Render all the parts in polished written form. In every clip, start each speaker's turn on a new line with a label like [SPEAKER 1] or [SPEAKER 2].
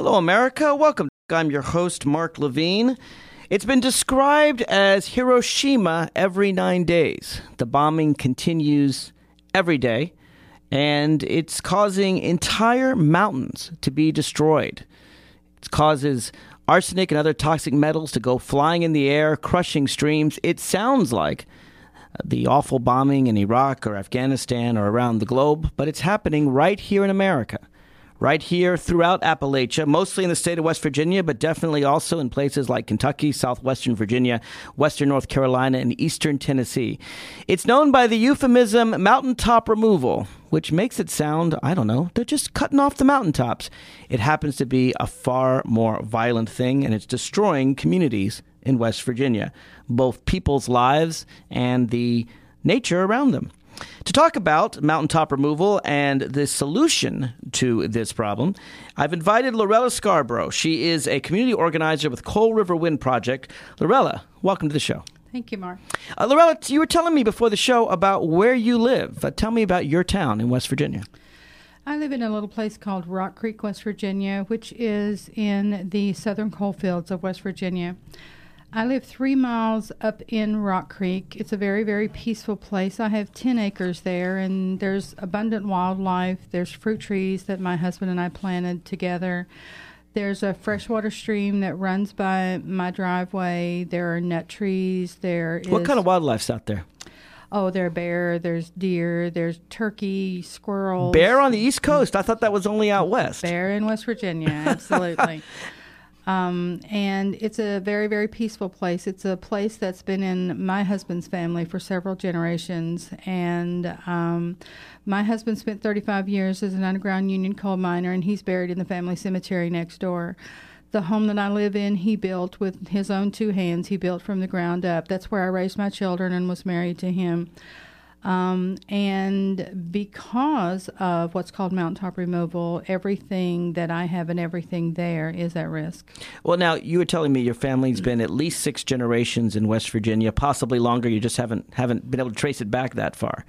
[SPEAKER 1] Hello, America. Welcome. I'm your host, Mark Levine. It's been described as Hiroshima every 9 days. The bombing continues every day, and it's causing entire mountains to be destroyed. It causes arsenic and other toxic metals to go flying in the air, crushing streams. It sounds like the awful bombing in Iraq or Afghanistan or around the globe, but it's happening right here in America. Right here throughout Appalachia, mostly in the state of West Virginia, but definitely also in places like Kentucky, southwestern Virginia, western North Carolina, and eastern Tennessee. It's known by the euphemism mountaintop removal, which makes it sound, I don't know, they're just cutting off the mountaintops. It happens to be a far more violent thing, and it's destroying communities in West Virginia, both people's lives and the nature around them. To talk about mountaintop removal and the solution to this problem, I've invited Lorella Scarborough. She is a community organizer with Coal River Wind Project. Lorella, welcome to the show.
[SPEAKER 2] Thank you, Mark.
[SPEAKER 1] Lorella, you were telling me before the show about where you live. Tell me about your town in West Virginia.
[SPEAKER 2] I live in a little place called Rock Creek, West Virginia, which is in the southern coal fields of West Virginia. I live 3 miles up in Rock Creek. It's a very, very peaceful place. I have 10 acres there, and there's abundant wildlife. There's fruit trees that my husband and I planted together. There's a freshwater stream that runs by my driveway. There are nut trees.
[SPEAKER 1] What kind of wildlife's out there?
[SPEAKER 2] Oh, there are bear, there's deer, there's turkey, squirrels.
[SPEAKER 1] Bear on the East Coast? I thought that was only out west.
[SPEAKER 2] Bear in West Virginia, absolutely. And it's a very, very peaceful place. It's a place that's been in my husband's family for several generations. And my husband spent 35 years as an underground union coal miner, and he's buried in the family cemetery next door. The home that I live in, he built with his own 2 hands. He built from the ground up. That's where I raised my children and was married to him. And because of what's called mountaintop removal, everything that I have and everything there is at risk.
[SPEAKER 1] Well, now, you were telling me your family's been at least 6 generations in West Virginia, possibly longer. You just haven't been able to trace it back that far.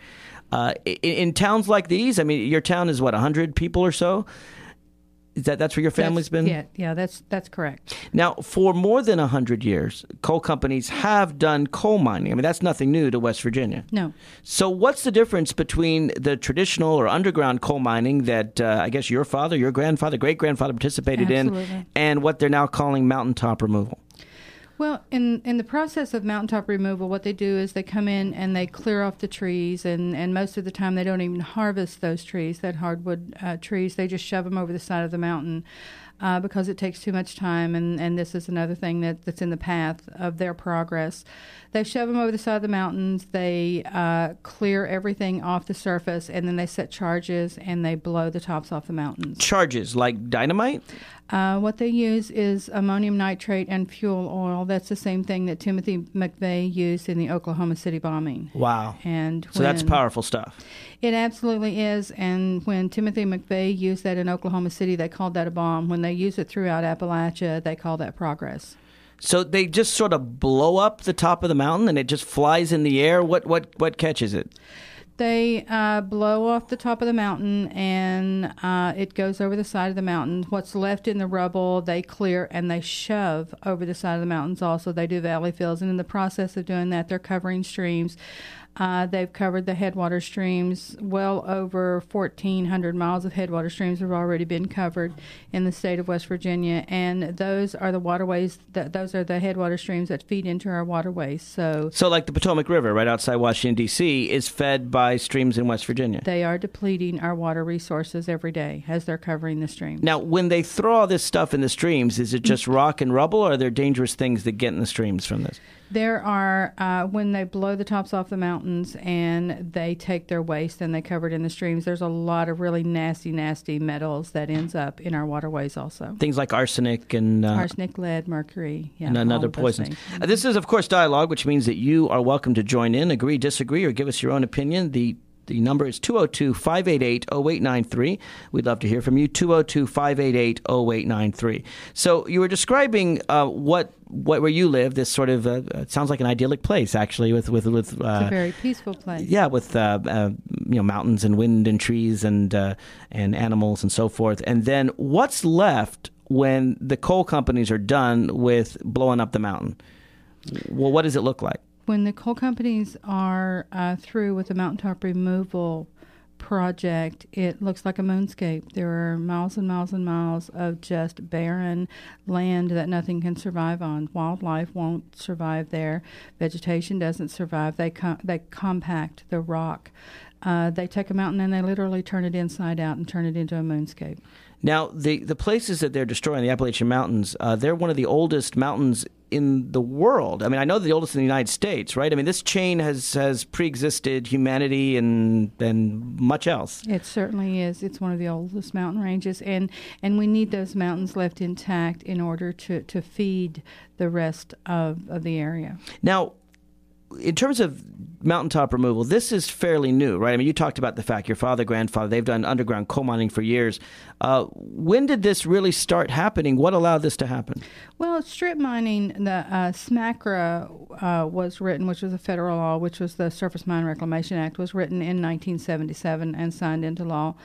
[SPEAKER 1] In towns like these, I mean, your town is, 100 people or so? That's where your family's been?
[SPEAKER 2] Yeah, that's correct.
[SPEAKER 1] Now, for more than 100 years, coal companies have done coal mining. I mean, that's nothing new to West Virginia.
[SPEAKER 2] No.
[SPEAKER 1] So what's the difference between the traditional or underground coal mining that I guess your father, your grandfather, great-grandfather participated in, and what they're now calling mountaintop removal?
[SPEAKER 2] Well, in the process of mountaintop removal, what they do is they come in and they clear off the trees, and most of the time they don't even harvest those trees, that hardwood trees. They just shove them over the side of the mountain because it takes too much time, and this is another thing that's in the path of their progress. They shove them over the side of the mountains, they clear everything off the surface, and then they set charges and they blow the tops off the mountains.
[SPEAKER 1] Charges like dynamite?
[SPEAKER 2] What they use is ammonium nitrate and fuel oil. That's the same thing that Timothy McVeigh used in the Oklahoma City bombing.
[SPEAKER 1] Wow.
[SPEAKER 2] And
[SPEAKER 1] so that's powerful stuff.
[SPEAKER 2] It absolutely is. And when Timothy McVeigh used that in Oklahoma City, they called that a bomb. When they use it throughout Appalachia, they call that progress.
[SPEAKER 1] So they just sort of blow up the top of the mountain and it just flies in the air? What catches it?
[SPEAKER 2] They blow off the top of the mountain, and it goes over the side of the mountain. What's left in the rubble, they clear, and they shove over the side of the mountains also. They do valley fills, and in the process of doing that, they're covering streams. They've covered the headwater streams. Well over 1,400 miles of headwater streams have already been covered in the state of West Virginia, and those are the waterways. Those are the headwater streams that feed into our waterways. So
[SPEAKER 1] like the Potomac River right outside Washington, D.C. is fed by streams in West Virginia.
[SPEAKER 2] They are depleting our water resources every day as they're covering the streams.
[SPEAKER 1] Now, when they throw all this stuff in the streams, is it just rock and rubble, or are there dangerous things that get in the streams from this?
[SPEAKER 2] There are, when they blow the tops off the mountains and they take their waste and they cover it in the streams, there's a lot of really nasty, nasty metals that ends up in our waterways also.
[SPEAKER 1] Things like arsenic and...
[SPEAKER 2] arsenic, lead, mercury,
[SPEAKER 1] and other poisons. This is, of course, dialogue, which means that you are welcome to join in, agree, disagree, or give us your own opinion. The number is 202-588-0893. We'd love to hear from you, 202-588-0893. So you were describing where you live, this sort of, it sounds like an idyllic place, actually, with it's
[SPEAKER 2] a very peaceful place.
[SPEAKER 1] Yeah, with, mountains and wind and trees and animals and so forth. And then what's left when the coal companies are done with blowing up the mountain? Well, what does it look like?
[SPEAKER 2] When the coal companies are through with the mountaintop removal project, it looks like a moonscape. There are miles and miles and miles of just barren land that nothing can survive on. Wildlife won't survive there. Vegetation doesn't survive. They compact the rock. They take a mountain and they literally turn it inside out and turn it into a moonscape.
[SPEAKER 1] Now, the places that they're destroying, the Appalachian Mountains, they're one of the oldest mountains in the world. I mean, I know they're the oldest in the United States, right? I mean, this chain has pre-existed humanity and much else.
[SPEAKER 2] It certainly is. It's one of the oldest mountain ranges, and we need those mountains left intact in order to feed the rest of the area.
[SPEAKER 1] Now, in terms of mountaintop removal, this is fairly new, right? I mean, you talked about the fact your father, grandfather, they've done underground coal mining for years. When did this really start happening? What allowed this to happen?
[SPEAKER 2] Well, strip mining, the SMCRA was written, which was a federal law, which was the Surface Mine Reclamation Act, was written in 1977 and signed into law.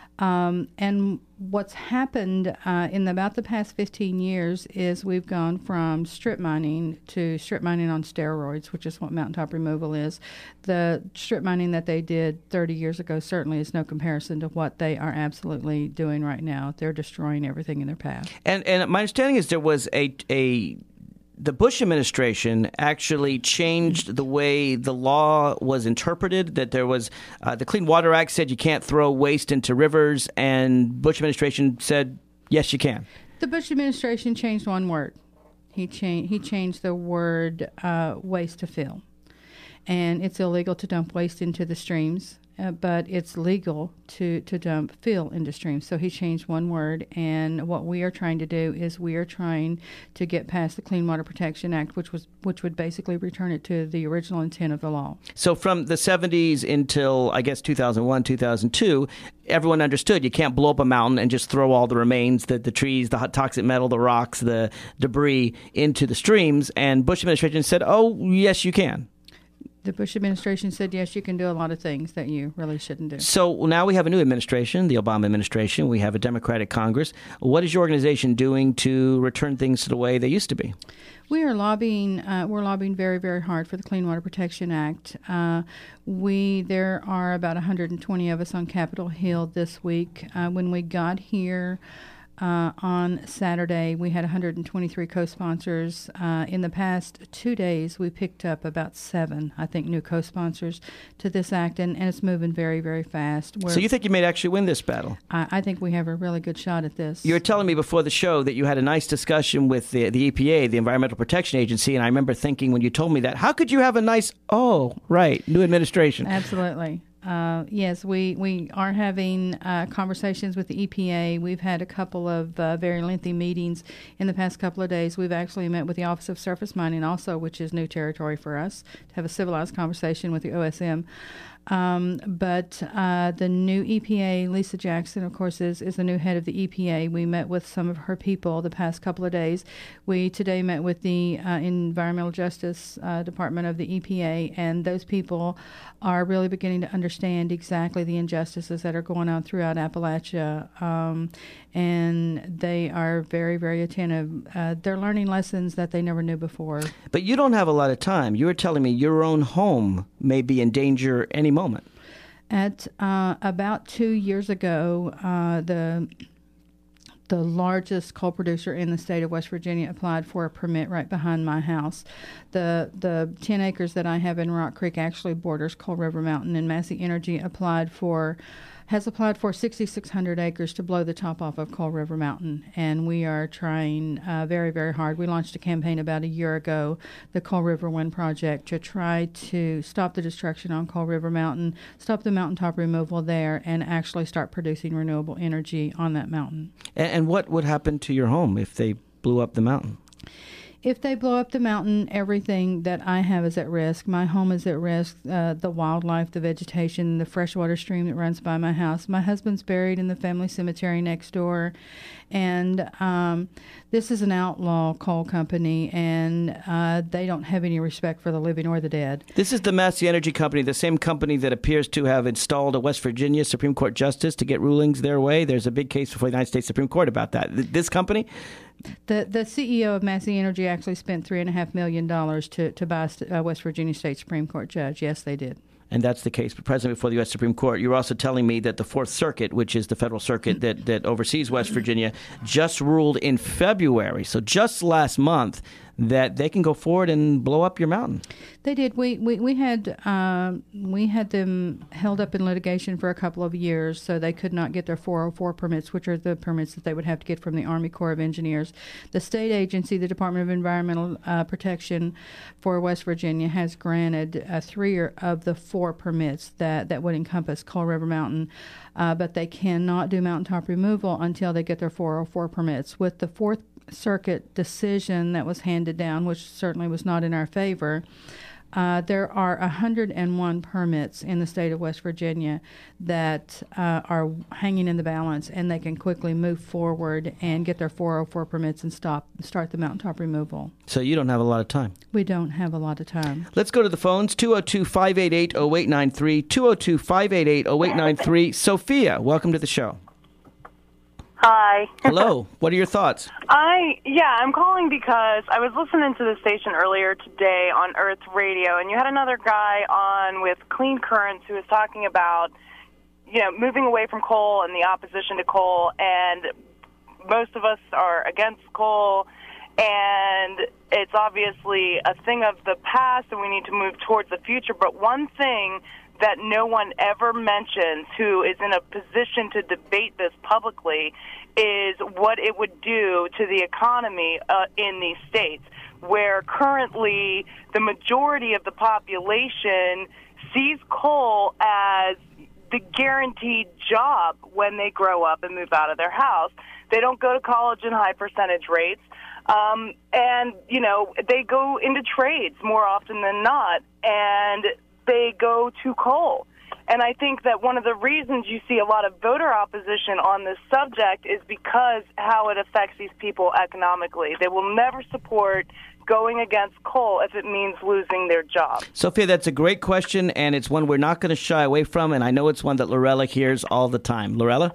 [SPEAKER 2] And what's happened in about the past 15 years is we've gone from strip mining to strip mining on steroids, which is what mountaintop removal is. The strip mining that they did 30 years ago certainly is no comparison to what they are absolutely doing right now. They're destroying everything in their path. And
[SPEAKER 1] my understanding is there was the Bush administration actually changed the way the law was interpreted, that there was the Clean Water Act said you can't throw waste into rivers, and Bush administration said, yes, you can.
[SPEAKER 2] The Bush administration changed one word. He changed the word waste to fill. And it's illegal to dump waste into the streams, but it's legal to dump fill into streams. So he changed one word, and what we are trying to do is we are trying to get past the Clean Water Protection Act, which would basically return it to the original intent of the law.
[SPEAKER 1] So from the 70s until, I guess, 2001, 2002, everyone understood you can't blow up a mountain and just throw all the remains, the trees, the toxic metal, the rocks, the debris into the streams, and Bush administration said, oh, yes, you can.
[SPEAKER 2] The Bush administration said, yes, you can do a lot of things that you really shouldn't do.
[SPEAKER 1] So now we have a new administration, the Obama administration. We have a Democratic Congress. What is your organization doing to return things to the way they used to be?
[SPEAKER 2] We are lobbying. We're lobbying very, very hard for the Clean Water Protection Act. There are about 120 of us on Capitol Hill this week. When we got here on Saturday, we had 123 co-sponsors. In the past 2 days, we picked up about 7, I think, new co-sponsors to this act, and it's moving very, very fast.
[SPEAKER 1] So you think you may actually win this battle?
[SPEAKER 2] I think we have a really good shot at this.
[SPEAKER 1] You were telling me before the show that you had a nice discussion with the EPA, the Environmental Protection Agency, and I remember thinking when you told me that, how could you have a nice, new administration?
[SPEAKER 2] Absolutely. Yes, we are having conversations with the EPA. We've had a couple of very lengthy meetings in the past couple of days. We've actually met with the Office of Surface Mining also, which is new territory for us, to have a civilized conversation with the OSM. But the new EPA, Lisa Jackson, of course, is the new head of the EPA. We met with some of her people the past couple of days. We today met with the Environmental Justice Department of the EPA, and those people are really beginning to understand exactly the injustices that are going on throughout Appalachia, and they are very, very attentive. They're learning lessons that they never knew before.
[SPEAKER 1] But you don't have a lot of time. You were telling me your own home may be in danger any moment.
[SPEAKER 2] At about 2 years ago, the largest coal producer in the state of West Virginia applied for a permit right behind my house. The 10 acres that I have in Rock Creek actually borders Coal River Mountain, and Massey Energy has applied for 6,600 acres to blow the top off of Coal River Mountain, and we are trying very, very hard. We launched a campaign about a year ago, the Coal River Wind Project, to try to stop the destruction on Coal River Mountain, stop the mountaintop removal there, and actually start producing renewable energy on that mountain.
[SPEAKER 1] And what would happen to your home if they blew up the mountain?
[SPEAKER 2] If they blow up the mountain, everything that I have is at risk. My home is at risk, the wildlife, the vegetation, the freshwater stream that runs by my house. My husband's buried in the family cemetery next door. And this is an outlaw coal company, and they don't have any respect for the living or the dead.
[SPEAKER 1] This is the Massey Energy Company, the same company that appears to have installed a West Virginia Supreme Court justice to get rulings their way. There's a big case before the United States Supreme Court about that. This company?
[SPEAKER 2] The CEO of Massey Energy actually spent $3.5 million to buy a West Virginia State Supreme Court judge. Yes, they did.
[SPEAKER 1] And that's the case present before the U.S. Supreme Court. You're also telling me that the Fourth Circuit, which is the federal circuit that oversees West Virginia, just ruled in February, so just last month, that they can go forward and blow up your mountain.
[SPEAKER 2] They did. We had them held up in litigation for a couple of years, so they could not get their 404 permits, which are the permits that they would have to get from the Army Corps of Engineers. The state agency, the Department of Environmental Protection for West Virginia, has granted 3 of the 4 permits that would encompass Coal River Mountain, but they cannot do mountaintop removal until they get their 404 permits. With the Fourth Circuit decision that was handed down, which certainly was not in our favor, there are 101 permits in the state of West Virginia that are hanging in the balance, and they can quickly move forward and get their 404 permits and start the mountaintop removal.
[SPEAKER 1] So you don't have a lot of time.
[SPEAKER 2] We don't have a lot of time.
[SPEAKER 1] Let's go to the phones, 202-588-0893, 202-588-0893. Sophia, welcome to the show.
[SPEAKER 3] Hi.
[SPEAKER 1] Hello. What are your thoughts?
[SPEAKER 3] I'm calling because I was listening to the station earlier today on Earth Radio, and you had another guy on with Clean Currents who was talking about, moving away from coal and the opposition to coal, and most of us are against coal, and it's obviously a thing of the past, and we need to move towards the future. But one thing that no one ever mentions who is in a position to debate this publicly is what it would do to the economy in these states, where currently the majority of the population sees coal as the guaranteed job when they grow up and move out of their house. They don't go to college in high percentage rates, and, they go into trades more often than not, and they go to coal. And I think that one of the reasons you see a lot of voter opposition on this subject is because how it affects these people economically. They will never support going against coal if it means losing their job.
[SPEAKER 1] Sophia, that's a great question, and it's one we're not going to shy away from, and I know it's one that Lorella hears all the time. Lorella?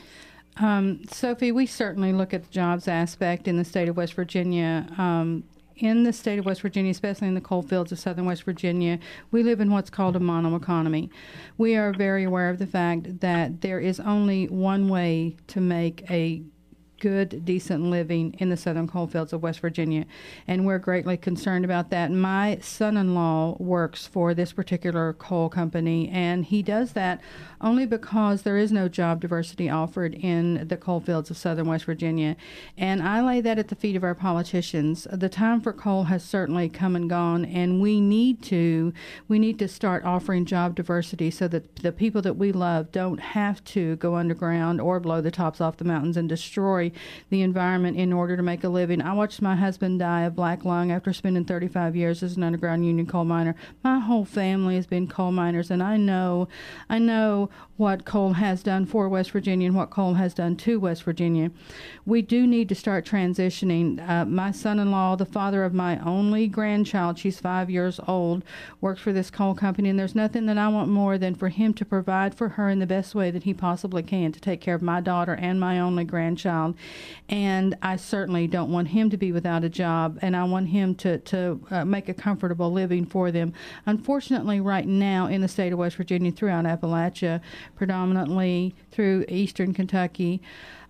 [SPEAKER 2] Sophie, we certainly look at the jobs aspect in the state of West Virginia. In the state of West Virginia, especially in the coal fields of southern West Virginia, we live in what's called a mono economy. We are very aware of the fact that there is only one way to make a good, decent living in the southern coal fields of West Virginia, and we're greatly concerned about that. My son-in-law works for this particular coal company, and he does that only because there is no job diversity offered in the coal fields of southern West Virginia, and I lay that at the feet of our politicians. The time for coal has certainly come and gone, and we need to start offering job diversity so that the people that we love don't have to go underground or blow the tops off the mountains and destroy the environment in order to make a living. I watched my husband die of black lung after spending 35 years as an underground union coal miner. My whole family has been coal miners, and I know what coal has done for West Virginia and what coal has done to West Virginia. We do need to start transitioning. My son-in-law, the father of my only grandchild, she's 5 years old, works for this coal company, and there's nothing that I want more than for him to provide for her in the best way that he possibly can to take care of my daughter and my only grandchild. And I certainly don't want him to be without a job, and I want him to make a comfortable living for them. Unfortunately, right now in the state of West Virginia, throughout Appalachia, predominantly through eastern Kentucky,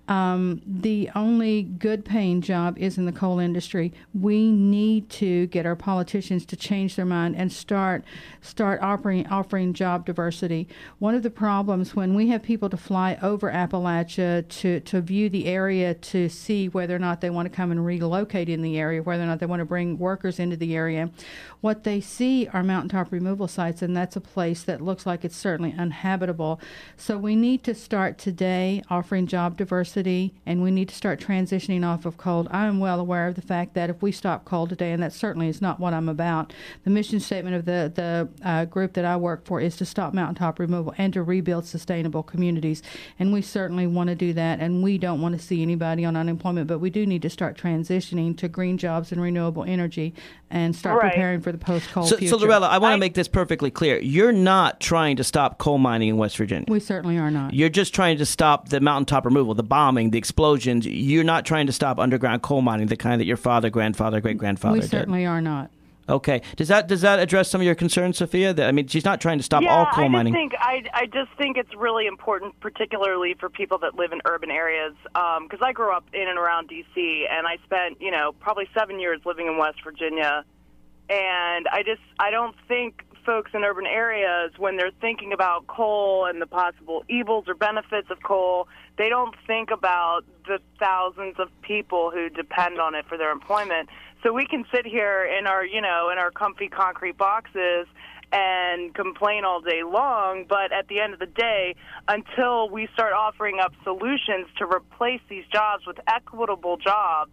[SPEAKER 2] the only good-paying job is in the coal industry. We need to get our politicians to change their mind and start offering job diversity. One of the problems when we have people to fly over Appalachia to view the area to see whether or not they want to come and relocate in the area, whether or not they want to bring workers into the area, what they see are mountaintop removal sites, and that's a place that looks like it's certainly uninhabitable. So we need to start today offering job diversity subsidy, and we need to start transitioning off of coal. I am well aware of the fact that if we stop coal today, and that certainly is not what I'm about, the mission statement of the group that I work for is to stop mountaintop removal and to rebuild sustainable communities. And we certainly want to do that, and we don't want to see anybody on unemployment, but we do need to start transitioning to green jobs and renewable energy and start preparing for the post-coal future.
[SPEAKER 1] So, Lorella, I want to make this perfectly clear. You're not trying to stop coal mining in West Virginia.
[SPEAKER 2] We certainly are not.
[SPEAKER 1] You're just trying to stop the mountaintop removal, the bombing, the explosions. You're not trying to stop underground coal mining, the kind that your father, grandfather, great-grandfather did.
[SPEAKER 2] We certainly are not.
[SPEAKER 1] Okay. Does that address some of your concerns, Sophia? I mean, she's not trying to stop all coal mining.
[SPEAKER 3] I just think it's really important, particularly for people that live in urban areas, because I grew up in and around D.C., and I spent, probably 7 years living in West Virginia. And I don't think folks in urban areas, when they're thinking about coal and the possible evils or benefits of coal, they don't think about the thousands of people who depend on it for their employment. So we can sit here in our, in our comfy concrete boxes and complain all day long, but at the end of the day, until we start offering up solutions to replace these jobs with equitable jobs.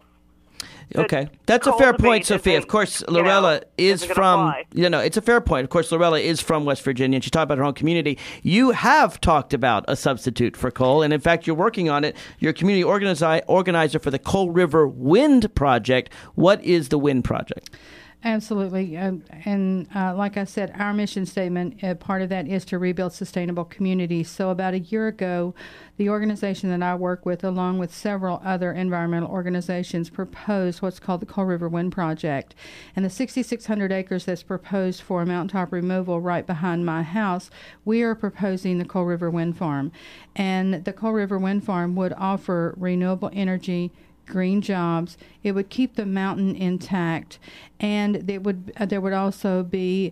[SPEAKER 1] Okay, that's a fair point, Sophia. Of course, Lorella is from, it's a fair point. Of course, Lorella is from West Virginia, and she talked about her own community. You have talked about a substitute for coal, and in fact, you're working on it. You're a community organizer for the Coal River Wind Project. What is the Wind Project?
[SPEAKER 2] Absolutely. And like I said, our mission statement, part of that is to rebuild sustainable communities. So about a year ago, the organization that I work with, along with several other environmental organizations, proposed what's called the Coal River Wind Project. And the 6,600 acres that's proposed for mountaintop removal right behind my house, we are proposing the Coal River Wind Farm. And the Coal River Wind Farm would offer renewable energy, green jobs. It would keep the mountain intact, and there would also be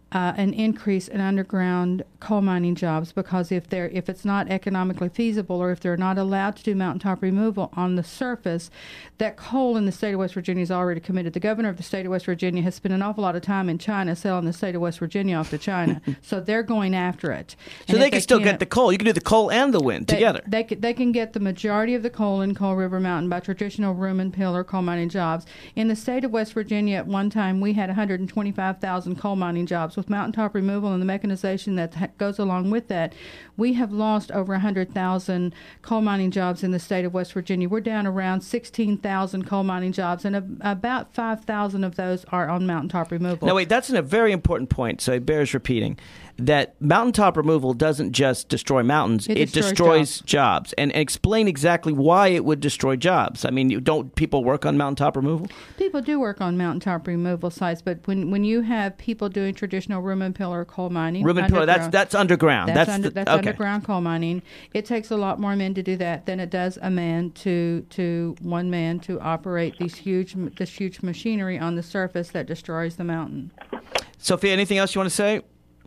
[SPEAKER 2] an increase in underground coal mining jobs, because if it's not economically feasible, or if they're not allowed to do mountaintop removal on the surface, that coal in the state of West Virginia is already committed. The governor of the state of West Virginia has spent an awful lot of time in China selling the state of West Virginia off to China, so they're going after it.
[SPEAKER 1] So they can still get the coal. You can do the coal and the wind together.
[SPEAKER 2] They can get the majority of the coal in Coal River Mountain by traditional room and pillar coal mining jobs. In the state of West Virginia, at one time, we had 125,000 coal mining jobs. With mountaintop removal and the mechanization that goes along with that, we have lost over 100,000 coal mining jobs in the state of West Virginia. We're down around 16,000 coal mining jobs, and about 5,000 of those are on mountaintop removal.
[SPEAKER 1] Now, wait, that's a very important point, so it bears repeating. That mountaintop removal doesn't just destroy mountains, it destroys jobs. And explain exactly why it would destroy jobs. I mean, don't people work on mountaintop removal?
[SPEAKER 2] People do work on mountaintop removal sites, but when you have people doing traditional room and pillar coal mining,
[SPEAKER 1] room and pillar, that's underground. That's
[SPEAKER 2] underground coal mining. It takes a lot more men to do that than it does a man to one man to operate this huge machinery on the surface that destroys the mountain.
[SPEAKER 1] Sophia, anything else you want to say?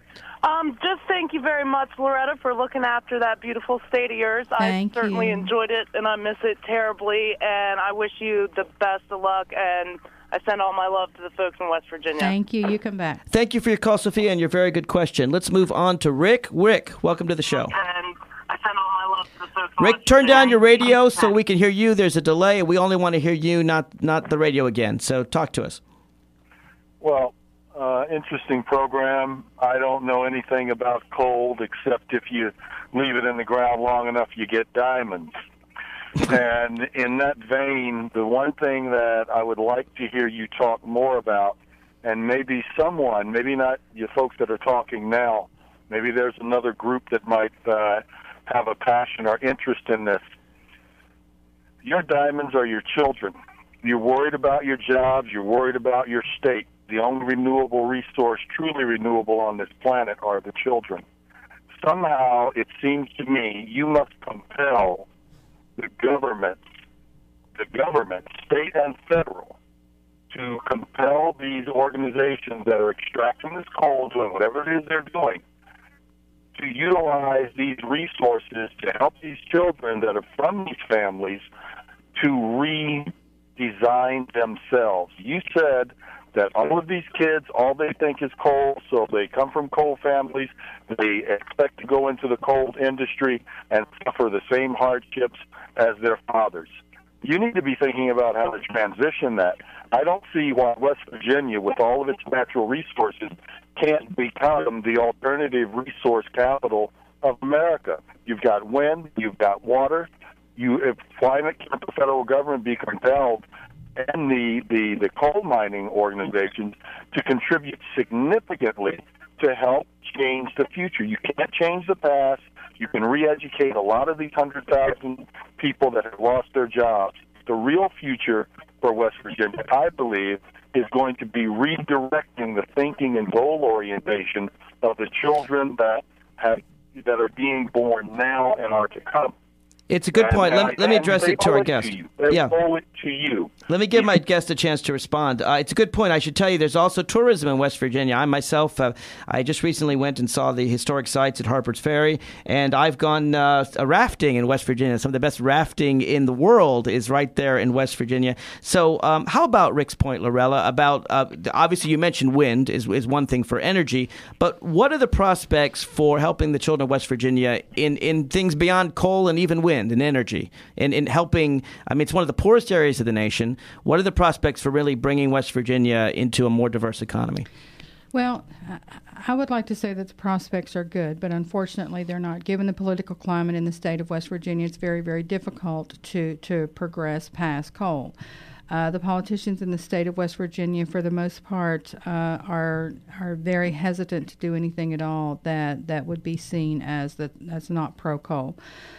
[SPEAKER 3] Just thank you very much, Loretta, for looking after that beautiful state of yours. I certainly enjoyed it, and I miss it terribly, and I wish you the best of luck, and I send all my love to the folks in West Virginia.
[SPEAKER 2] Thank you. You come back.
[SPEAKER 1] Thank you for your call, Sophia, and your very good question. Let's move on to Rick. Rick, welcome to the show.
[SPEAKER 3] And I send all my love to the folks in
[SPEAKER 1] Rick,
[SPEAKER 3] West
[SPEAKER 1] turn
[SPEAKER 3] Virginia.
[SPEAKER 1] down your radio so we can hear you. There's a delay. We only want to hear you, not the radio again. So talk to us.
[SPEAKER 4] Well, interesting program. I don't know anything about coal except if you leave it in the ground long enough, you get diamonds. And in that vein, the one thing that I would like to hear you talk more about, and maybe someone, maybe not you folks that are talking now, maybe there's another group that might have a passion or interest in this. Your diamonds are your children. You're worried about your jobs. You're worried about your state. The only renewable resource, truly renewable on this planet, are the children. Somehow, it seems to me, you must compel the government, state and federal, to compel these organizations that are extracting this coal, doing whatever it is they're doing, to utilize these resources to help these children that are from these families to redesign themselves. You said that all of these kids, all they think is coal, so they come from coal families. They expect to go into the coal industry and suffer the same hardships as their fathers. You need to be thinking about how to transition that. I don't see why West Virginia, with all of its natural resources, can't become the alternative resource capital of America. You've got wind, you've got water. Why can't the federal government be compelled and the coal mining organizations to contribute significantly to help change the future? You can't change the past. You can re-educate a lot of these 100,000 people that have lost their jobs. The real future for West Virginia, I believe, is going to be redirecting the thinking and goal orientation of the children that are being born now and are to come.
[SPEAKER 1] It's a good point. Let me address it to our guest.
[SPEAKER 4] They owe it to you.
[SPEAKER 1] Let me give my guest a chance to respond. It's a good point. I should tell you, there's also tourism in West Virginia. I myself, I just recently went and saw the historic sites at Harper's Ferry, and I've gone rafting in West Virginia. Some of the best rafting in the world is right there in West Virginia. So how about Rick's point, Lorella, about obviously you mentioned wind is one thing for energy, but what are the prospects for helping the children of West Virginia in things beyond coal and even wind and energy, and in helping? I mean, it's one of the poorest areas of the nation. What are the prospects for really bringing West Virginia into a more diverse economy?
[SPEAKER 2] Well, I would like to say that the prospects are good, but unfortunately they're not. Given the political climate in the state of West Virginia, it's very, very difficult to progress past coal. The politicians in the state of West Virginia, for the most part, are very hesitant to do anything at all that would be seen as that's not pro-coal.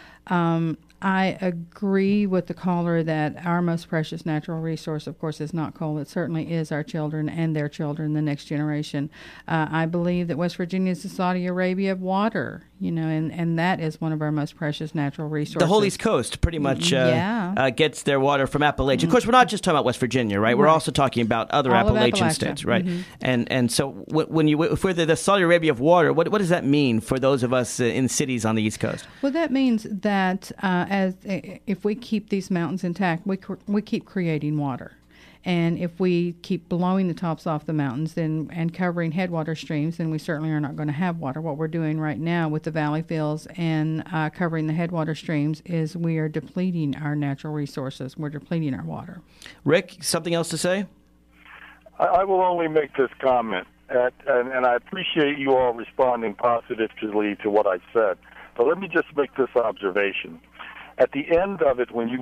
[SPEAKER 2] I agree with the caller that our most precious natural resource, of course, is not coal. It certainly is our children and their children, the next generation. I believe that West Virginia is the Saudi Arabia of water, and that is one of our most precious natural resources.
[SPEAKER 1] The whole East Coast pretty much gets their water from Appalachia. Of course, we're not just talking about West Virginia, right? We're also talking about other Appalachian states, right? And so if we're the Saudi Arabia of water, what does that mean for those of us in cities on the East Coast?
[SPEAKER 2] Well, that means that if we keep these mountains intact, we keep creating water. And if we keep blowing the tops off the mountains and covering headwater streams, then we certainly are not going to have water. What we're doing right now with the valley fills and covering the headwater streams is we are depleting our natural resources. We're depleting our water.
[SPEAKER 1] Rick, something else to say?
[SPEAKER 4] I will only make this comment, and I appreciate you all responding positively to what I said. But let me just make this observation. At the end of it, at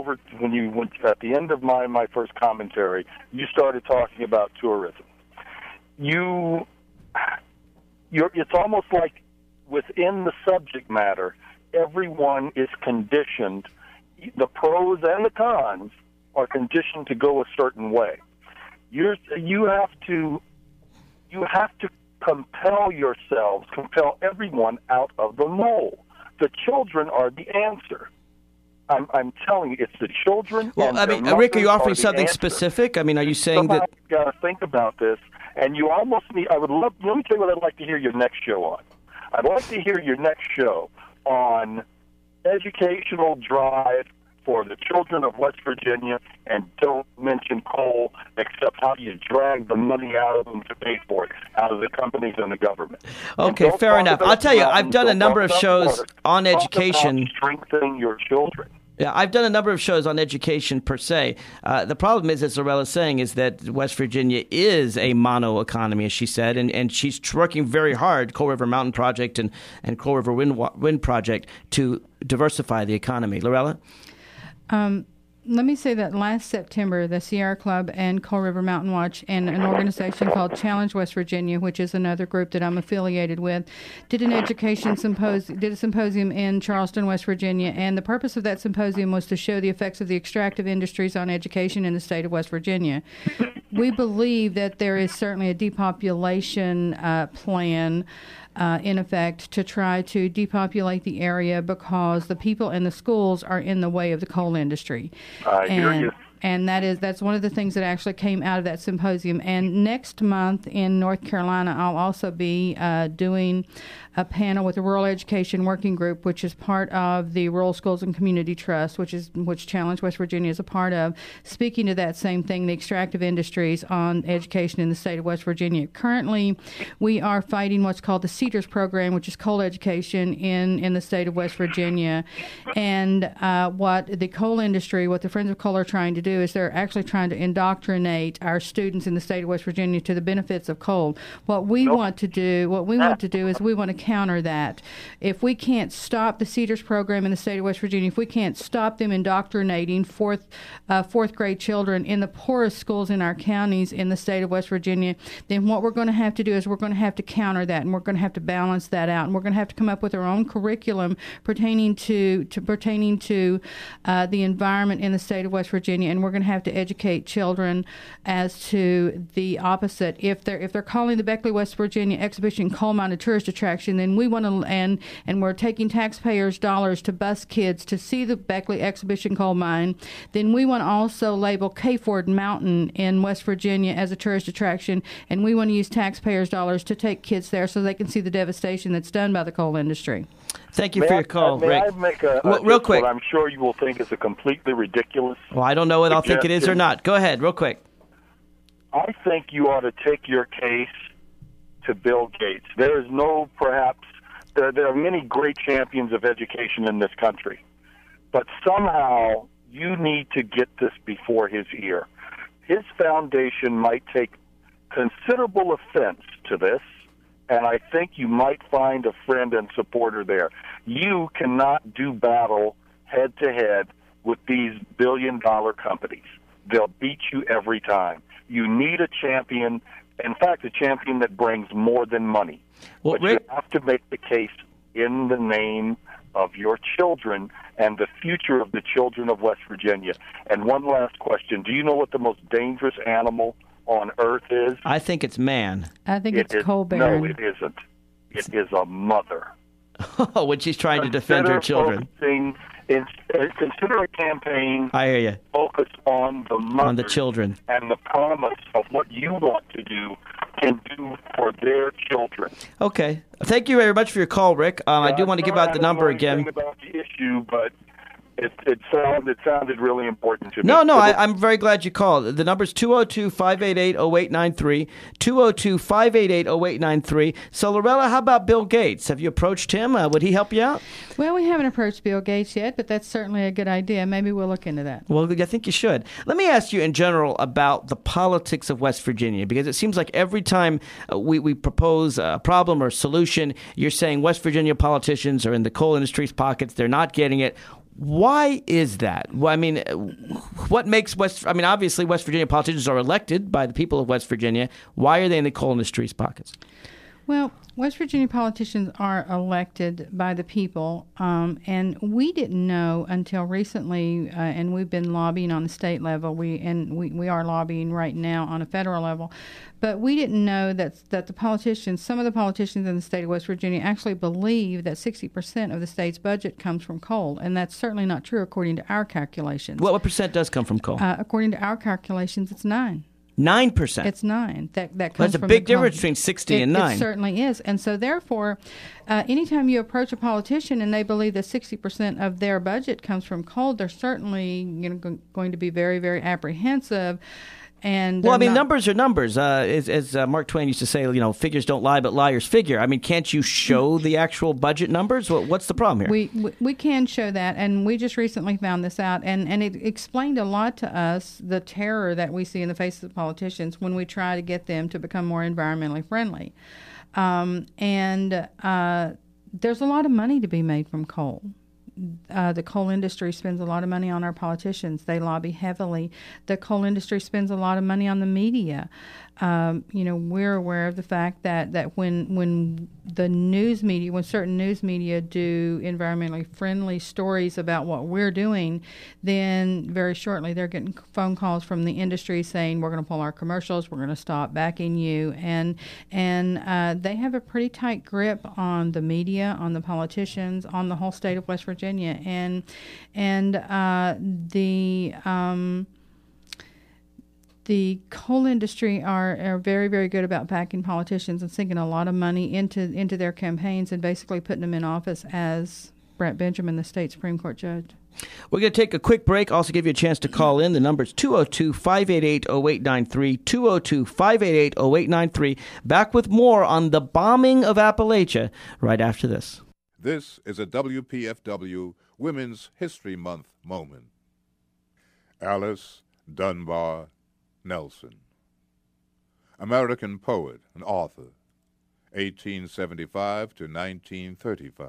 [SPEAKER 4] the end of my first commentary, you started talking about tourism. It's almost like within the subject matter, everyone is conditioned. The pros and the cons are conditioned to go a certain way. You have to compel everyone out of the mole. The children are the answer. I'm telling you, it's the children.
[SPEAKER 1] Well, I mean, Rick, are you offering something specific? I mean, are you saying that
[SPEAKER 4] you've got to think about this? And you almost need. Let me tell you what I'd like to hear your next show on. I'd like to hear your next show on educational drive for the children of West Virginia, and don't mention coal, except how you drag the money out of them to pay for it, out of the companies and the government.
[SPEAKER 1] Okay, fair enough. I'll tell you, I've done a number of shows on education.
[SPEAKER 4] Strengthening your children.
[SPEAKER 1] Yeah, I've done a number of shows on education per se. The problem is, as Lorella's saying, is that West Virginia is a mono economy, as she said, and she's working very hard, Coal River Mountain Project and Coal River Wind Project, to diversify the economy. Lorella?
[SPEAKER 2] Let me say that last September, the Sierra Club and Coal River Mountain Watch and an organization called Challenge West Virginia, which is another group that I'm affiliated with, did a symposium in Charleston, West Virginia. And the purpose of that symposium was to show the effects of the extractive industries on education in the state of West Virginia. We believe that there is certainly a depopulation plan in effect to try to depopulate the area because the people and the schools are in the way of the coal industry.
[SPEAKER 4] I hear you.
[SPEAKER 2] And that's one of the things that actually came out of that symposium. And next month in North Carolina, I'll also be doing a panel with the Rural Education Working Group, which is part of the Rural Schools and Community Trust, which Challenge West Virginia is a part of, speaking to that same thing, the extractive industries on education in the state of West Virginia. Currently, we are fighting what's called the CEDARS program, which is coal education in the state of West Virginia. And what the coal industry, what the Friends of Coal are trying to do is they're actually trying to indoctrinate our students in the state of West Virginia to the benefits of coal. What we want to do is we want to counter that. If we can't stop the CEDARS program in the state of West Virginia, if we can't stop them indoctrinating fourth grade children in the poorest schools in our counties in the state of West Virginia, then what we're going to have to do is we're going to have to counter that, and we're going to have to balance that out, and we're going to have to come up with our own curriculum pertaining to the environment in the state of West Virginia, and we're going to have to educate children as to the opposite. If they're calling the Beckley, West Virginia exhibition coal mine a tourist attraction, then we want to and we're taking taxpayers' dollars to bus kids to see the Beckley exhibition coal mine, then we want to also label Kayford Mountain in West Virginia as a tourist attraction, and we want to use taxpayers' dollars to take kids there so they can see the devastation that's done by the coal industry.
[SPEAKER 1] Thank you for your call, Rick.
[SPEAKER 4] May I make
[SPEAKER 1] real quick?
[SPEAKER 4] What I'm sure you will think is a completely ridiculous.
[SPEAKER 1] Well, I don't know what I'll think it is or not. Go ahead, real quick.
[SPEAKER 4] I think you ought to take your case to Bill Gates. There are many great champions of education in this country, but somehow you need to get this before his ear. His foundation might take considerable offense to this, and I think you might find a friend and supporter there. You cannot do battle head-to-head with these billion-dollar companies. They'll beat you every time. You need a champion, in fact, a champion that brings more than money.
[SPEAKER 1] Well,
[SPEAKER 4] but
[SPEAKER 1] Rick,
[SPEAKER 4] you have to make the case in the name of your children and the future of the children of West Virginia. And one last question. Do you know what the most dangerous animal on earth is?
[SPEAKER 1] I think it's man.
[SPEAKER 2] I think it's coal baron.
[SPEAKER 4] No, it isn't. It is a mother.
[SPEAKER 1] When she's trying to defend her children.
[SPEAKER 4] Consider a campaign.
[SPEAKER 1] I hear you.
[SPEAKER 4] Focus on the mother,
[SPEAKER 1] on the children,
[SPEAKER 4] and the promise of what you want to do can do for their children.
[SPEAKER 1] Okay. Thank you very much for your call, Rick. I do want to give out the number again.
[SPEAKER 4] About the issue, but it sounded really important to me.
[SPEAKER 1] No, I'm very glad you called. The number is 202-588-0893, 202-588-0893. So, Lorella, how about Bill Gates? Have you approached him? Would he help you out?
[SPEAKER 2] Well, we haven't approached Bill Gates yet, but that's certainly a good idea. Maybe we'll look into that.
[SPEAKER 1] Well, I think you should. Let me ask you in general about the politics of West Virginia, because it seems like every time we propose a problem or solution, you're saying West Virginia politicians are in the coal industry's pockets. They're not getting it. Why is that? Well, I mean, what makes obviously West Virginia politicians are elected by the people of West Virginia. Why are they in the coal industry's pockets?
[SPEAKER 2] Well, West Virginia politicians are elected by the people, and we didn't know until recently, and we've been lobbying on the state level. We are lobbying right now on a federal level, but we didn't know that some of the politicians in the state of West Virginia actually believe that 60% of the state's budget comes from coal, and that's certainly not true according to our calculations.
[SPEAKER 1] What percent does come from coal?
[SPEAKER 2] According to our calculations, it's 9%.
[SPEAKER 1] 9%.
[SPEAKER 2] It's 9%. That comes
[SPEAKER 1] That's a
[SPEAKER 2] from
[SPEAKER 1] big difference between 60 and 9.
[SPEAKER 2] It certainly is. And so therefore, anytime you approach a politician and they believe that 60% of their budget comes from coal, they're certainly going to be very, very apprehensive. And
[SPEAKER 1] numbers are numbers. As Mark Twain used to say, figures don't lie, but liars figure. I mean, can't you show the actual budget numbers? What's the problem here?
[SPEAKER 2] We can show that, and we just recently found this out, and it explained a lot to us, the terror that we see in the faces of politicians when we try to get them to become more environmentally friendly. There's a lot of money to be made from coal. The coal industry spends a lot of money on our politicians. They lobby heavily. The coal industry spends a lot of money on the media. We're aware of the fact that when the news media, when certain news media do environmentally friendly stories about what we're doing, then very shortly they're getting phone calls from the industry saying we're going to pull our commercials, we're going to stop backing you, and they have a pretty tight grip on the media, on the politicians, on the whole state of West Virginia, The coal industry are very, very good about backing politicians and sinking a lot of money into their campaigns and basically putting them in office as Brett Benjamin, the state Supreme Court judge.
[SPEAKER 1] We're going to take a quick break. Also give you a chance to call in. The number is 202-588-0893, 202-588-0893. Back with more on the bombing of Appalachia right after this.
[SPEAKER 5] This is a WPFW Women's History Month moment. Alice Dunbar Nelson, American poet and author, 1875 to 1935.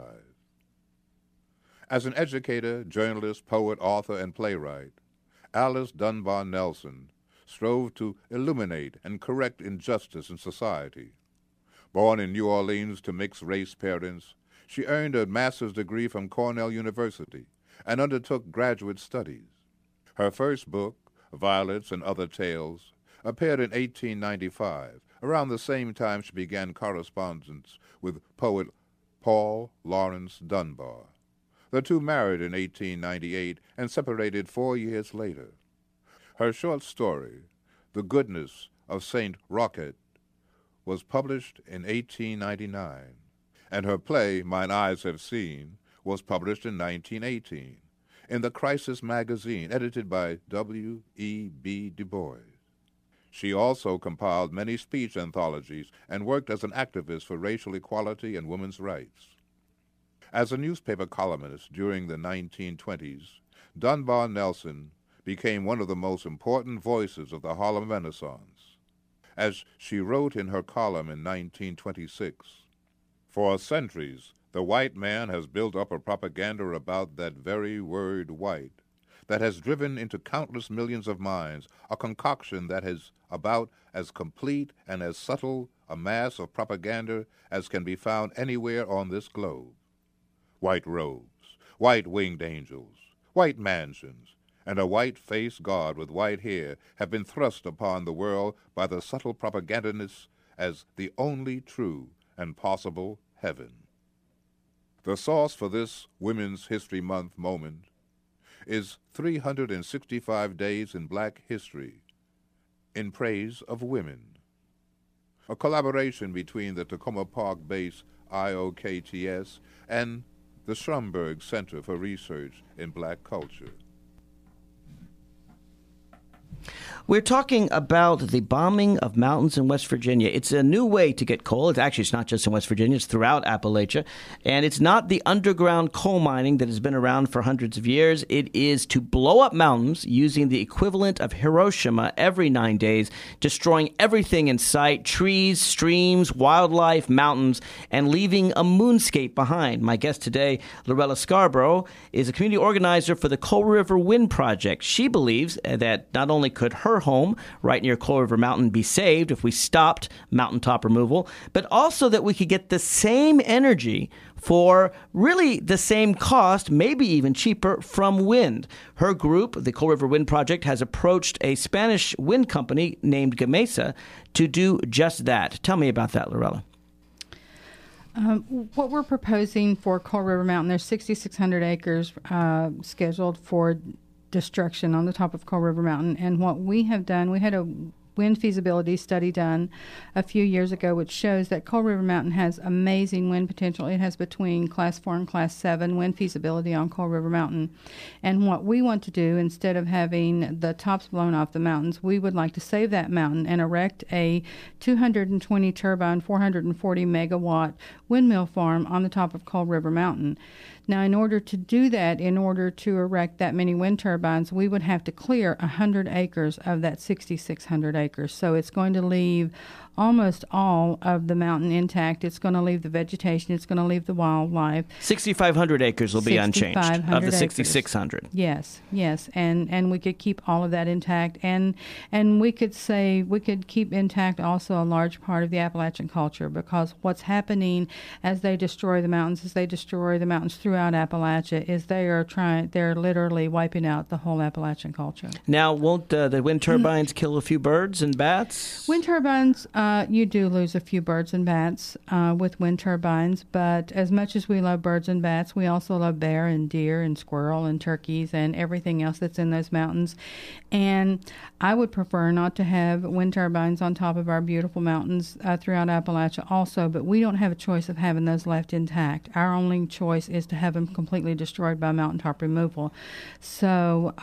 [SPEAKER 5] As an educator, journalist, poet, author, and playwright, Alice Dunbar Nelson strove to illuminate and correct injustice in society. Born in New Orleans to mixed-race parents, she earned a master's degree from Cornell University and undertook graduate studies. Her first book, Violets and Other Tales, appeared in 1895, around the same time she began correspondence with poet Paul Laurence Dunbar. The two married in 1898 and separated 4 years later. Her short story, The Goodness of St. Roquet, was published in 1899, and her play, Mine Eyes Have Seen, was published in 1918 in the Crisis magazine, edited by W.E.B. Du Bois. She also compiled many speech anthologies and worked as an activist for racial equality and women's rights. As a newspaper columnist during the 1920s, Dunbar Nelson became one of the most important voices of the Harlem Renaissance. As she wrote in her column in 1926, "For centuries, the white man has built up a propaganda about that very word white that has driven into countless millions of minds a concoction that is about as complete and as subtle a mass of propaganda as can be found anywhere on this globe. White robes, white winged angels, white mansions, and a white-faced God with white hair have been thrust upon the world by the subtle propagandists as the only true and possible heaven." The source for this Women's History Month moment is 365 Days in Black History in Praise of Women, a collaboration between the Tacoma Park-based IOKTS and the Schomburg Center for Research in Black Culture.
[SPEAKER 1] We're talking about the bombing of mountains in West Virginia. It's a new way to get coal. It's not just in West Virginia. It's throughout Appalachia. And it's not the underground coal mining that has been around for hundreds of years. It is to blow up mountains using the equivalent of Hiroshima every 9 days, destroying everything in sight, trees, streams, wildlife, mountains, and leaving a moonscape behind. My guest today, Lorella Scarborough, is a community organizer for the Coal River Wind Project. She believes that not only could her home right near Coal River Mountain be saved if we stopped mountaintop removal, but also that we could get the same energy for really the same cost, maybe even cheaper, from wind. Her group, the Coal River Wind Project, has approached a Spanish wind company named Gamesa to do just that. Tell me about that, Lorella.
[SPEAKER 2] What we're proposing for Coal River Mountain, there's 6,600 acres scheduled for destruction on the top of Coal River Mountain. And what we have done, we had a wind feasibility study done a few years ago, which shows that Coal River Mountain has amazing wind potential. It has between Class 4 and Class 7 wind feasibility on Coal River Mountain. And what we want to do, instead of having the tops blown off the mountains, we would like to save that mountain and erect a 220 turbine, 440 megawatt windmill farm on the top of Coal River Mountain. Now, in order to do that, in order to erect that many wind turbines, we would have to clear 100 acres of that 6,600 acres. So it's going to leave almost all of the mountain intact. It's going to leave the vegetation. It's going to leave the wildlife.
[SPEAKER 1] 6,500 acres will be unchanged of the 6,600.
[SPEAKER 2] Yes, and we could keep all of that intact, and we could keep intact also a large part of the Appalachian culture, because what's happening as they destroy the mountains through throughout Appalachia is they're literally wiping out the whole Appalachian culture.
[SPEAKER 1] Now, won't the wind turbines kill a few birds and bats?
[SPEAKER 2] Wind turbines, you do lose a few birds and bats with wind turbines, but as much as we love birds and bats, we also love bear and deer and squirrel and turkeys and everything else that's in those mountains. And I would prefer not to have wind turbines on top of our beautiful mountains throughout Appalachia also, but we don't have a choice of having those left intact. Our only choice is to have them completely destroyed by mountaintop removal. So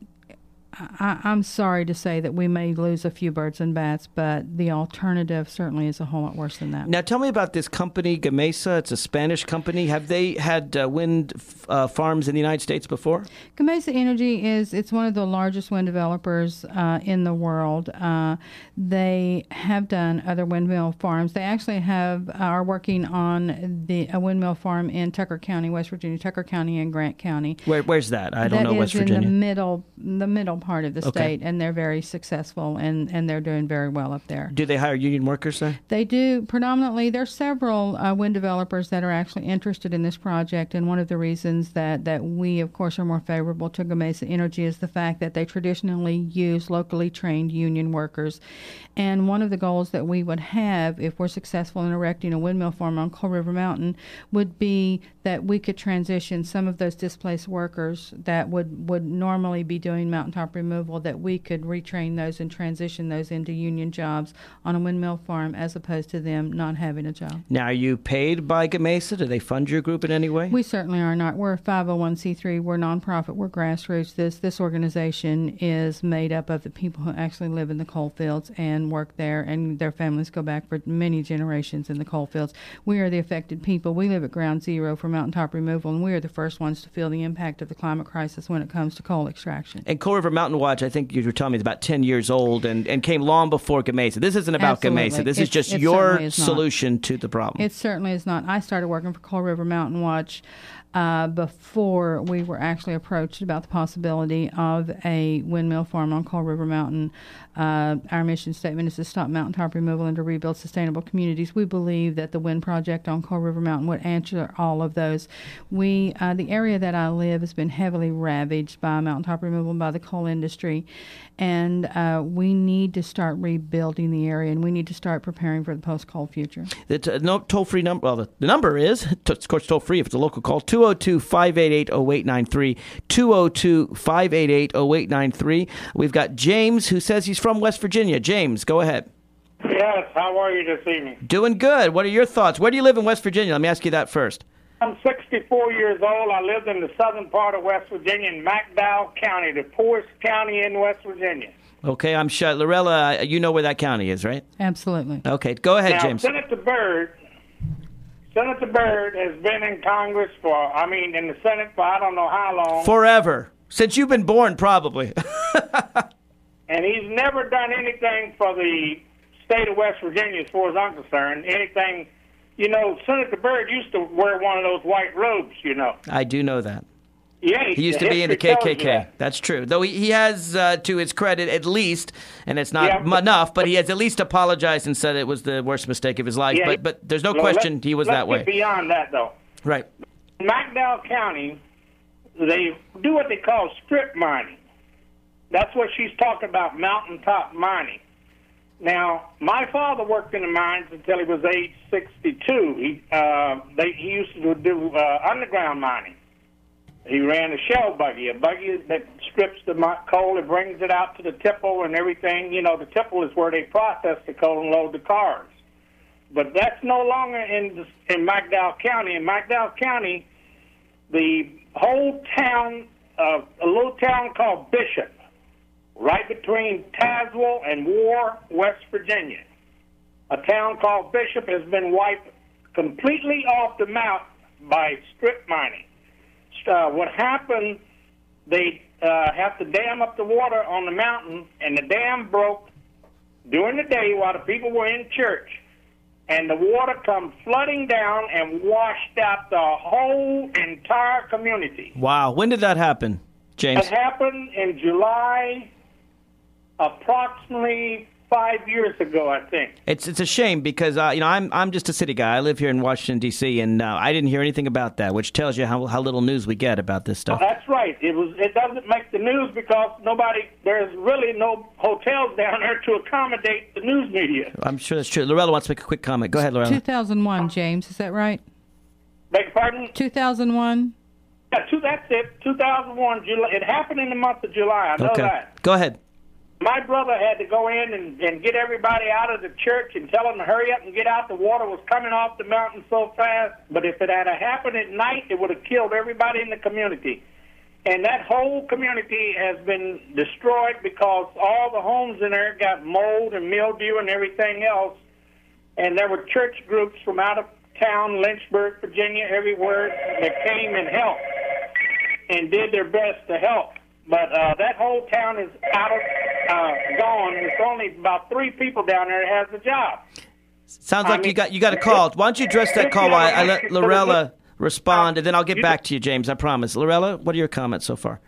[SPEAKER 2] I'm sorry to say that we may lose a few birds and bats, but the alternative certainly is a whole lot worse than that.
[SPEAKER 1] Now, tell me about this company, Gamesa. It's a Spanish company. Have they had wind farms in the United States before?
[SPEAKER 2] Gamesa Energy it's one of the largest wind developers in the world. They have done other windmill farms. They actually are working on a windmill farm in Tucker County, West Virginia, Tucker County and Grant County.
[SPEAKER 1] Where's that? I don't know West Virginia.
[SPEAKER 2] That is in the middle part of the state, and they're very successful, and they're doing very well up there.
[SPEAKER 1] Do they hire union workers there?
[SPEAKER 2] They do. Predominantly, there's several wind developers that are actually interested in this project, and one of the reasons that we, of course, are more favorable to Gamesa Energy is the fact that they traditionally use locally trained union workers. And one of the goals that we would have if we're successful in erecting a windmill farm on Coal River Mountain would be that we could transition some of those displaced workers that would normally be doing mountaintop removal, that we could retrain those and transition those into union jobs on a windmill farm as opposed to them not having a job.
[SPEAKER 1] Now, are you paid by Gamesa? Do they fund your group in any way?
[SPEAKER 2] We certainly are not. We're a 501c3. We're nonprofit. We're grassroots. This organization is made up of the people who actually live in the coal fields and work there, and their families go back for many generations in the coal fields. We are the affected people. We live at ground zero for mountaintop removal, and we are the first ones to feel the impact of the climate crisis when it comes to coal extraction.
[SPEAKER 1] And Coal River Mountain Watch, I think you were telling me, is about 10 years old and came long before Gamesa. This isn't about
[SPEAKER 2] Absolutely.
[SPEAKER 1] Gamesa. This is just your solution to the problem.
[SPEAKER 2] It certainly is not. I started working for Coal River Mountain Watch before we were actually approached about the possibility of a windmill farm on Coal River Mountain. Our mission statement is to stop mountaintop removal and to rebuild sustainable communities. We believe that the wind project on Coal River Mountain would answer all of those. The area that I live has been heavily ravaged by mountaintop removal by the coal industry, and we need to start rebuilding the area, and we need to start preparing for the post-coal future.
[SPEAKER 1] It's a toll-free number. Well, the number is, of course, toll-free if it's a local call, 202-588-0893, 202-588-0893. We've got James, who says he's from West Virginia. James, go ahead.
[SPEAKER 6] Yes, how are you this evening?
[SPEAKER 1] Doing good. What are your thoughts? Where do you live in West Virginia? Let me ask you that first.
[SPEAKER 6] I'm 64 years old. I lived in the southern part of West Virginia in McDowell County, the poorest county in West Virginia.
[SPEAKER 1] Okay, I'm sure. Lorella, you know where that county is, right?
[SPEAKER 2] Absolutely.
[SPEAKER 1] Okay, go ahead,
[SPEAKER 6] now,
[SPEAKER 1] James.
[SPEAKER 6] Senator Byrd has been in Congress in the Senate for I don't know how long.
[SPEAKER 1] Forever. Since you've been born, probably.
[SPEAKER 6] And he's never done anything for the state of West Virginia, as far as I'm concerned. Anything, Senator Byrd used to wear one of those white robes,
[SPEAKER 1] I do know that.
[SPEAKER 6] Yeah,
[SPEAKER 1] he used to be in the KKK. That's true. Though he has, to his credit, at least, and it's not enough, but he has at least apologized and said it was the worst mistake of his life.
[SPEAKER 6] Yeah,
[SPEAKER 1] but there's no question he was that way.
[SPEAKER 6] Let's get beyond that, though.
[SPEAKER 1] Right.
[SPEAKER 6] In McDowell County, they do what they call strip mining. That's what she's talking about, mountaintop mining. Now, my father worked in the mines until he was age 62. He used to do underground mining. He ran a shell buggy, a buggy that strips the coal and brings it out to the tipple and everything. The tipple is where they process the coal and load the cars. But that's no longer in McDowell County. In McDowell County, the whole town, a little town called Bishop, right between Tazewell and War, West Virginia, a town called Bishop has been wiped completely off the map by strip mining. What happened, they have to dam up the water on the mountain, and the dam broke during the day while the people were in church, and the water come flooding down and washed out the whole entire community.
[SPEAKER 1] Wow. When did that happen, James?
[SPEAKER 6] It happened in July, approximately 5 years ago, I think.
[SPEAKER 1] It's a shame because I'm just a city guy. I live here in Washington D.C. and I didn't hear anything about that, which tells you how little news we get about this stuff.
[SPEAKER 6] That's right. It doesn't make the news because there's really no hotels down there to accommodate the news media.
[SPEAKER 1] I'm sure that's true. Lorella wants to make a quick comment. Go ahead, Lorella.
[SPEAKER 2] 2001, James, is that right?
[SPEAKER 6] Beg your pardon?
[SPEAKER 2] 2001.
[SPEAKER 6] Yeah, that's it. 2001, July. It happened in the month of July. I know that.
[SPEAKER 1] Go ahead.
[SPEAKER 6] My brother had to go in and get everybody out of the church and tell them to hurry up and get out. The water was coming off the mountain so fast. But if it had happened at night, it would have killed everybody in the community. And that whole community has been destroyed because all the homes in there got mold and mildew and everything else. And there were church groups from out of town, Lynchburg, Virginia, everywhere, that came and helped and did their best to help. But that whole town is gone. There's only about 3 people down there that has a job.
[SPEAKER 1] Sounds like you got a call. Why don't you address that call while I let Lorella respond, and then I'll get back to you, James, I promise. Lorella, what are your comments so far?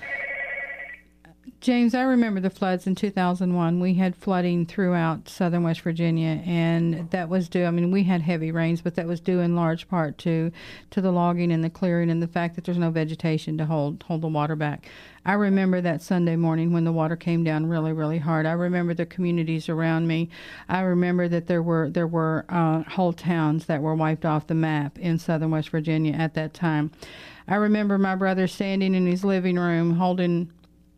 [SPEAKER 2] James, I remember the floods in 2001. We had flooding throughout southern West Virginia, and that was due, we had heavy rains, but that was due in large part to the logging and the clearing and the fact that there's no vegetation to hold the water back. I remember that Sunday morning when the water came down really, really hard. I remember the communities around me. I remember that there were whole towns that were wiped off the map in southern West Virginia at that time. I remember my brother standing in his living room holding...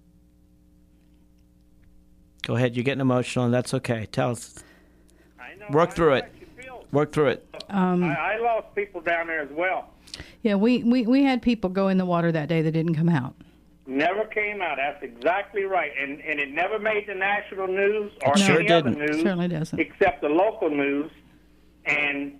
[SPEAKER 1] Go ahead. You're getting emotional, and that's okay. Tell us.
[SPEAKER 6] I know.
[SPEAKER 1] Work through it. Work through it.
[SPEAKER 6] I lost people down there as well.
[SPEAKER 2] Yeah, we had people go in the water that day that didn't come out.
[SPEAKER 6] Never came out. That's exactly right. And it never made the national news or any other news.
[SPEAKER 2] It certainly doesn't.
[SPEAKER 6] Except the local news. And,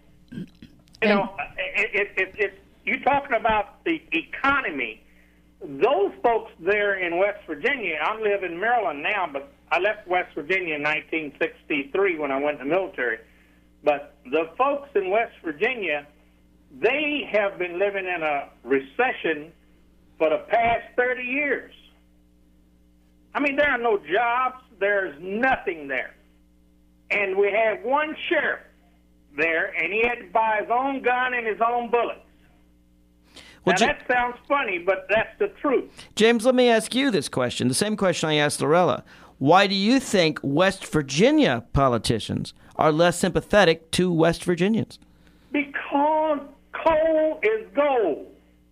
[SPEAKER 6] you're talking about the economy. Those folks there in West Virginia, I live in Maryland now, but I left West Virginia in 1963 when I went in the military. But the folks in West Virginia, they have been living in a recession for the past 30 years. There are no jobs. There's nothing there. And we had one sheriff there, and he had to buy his own gun and his own bullets. Well, now, that sounds funny, but that's the truth.
[SPEAKER 1] James, let me ask you this question, the same question I asked Lorella. Why do you think West Virginia politicians are less sympathetic to West Virginians?
[SPEAKER 6] Because coal is gold.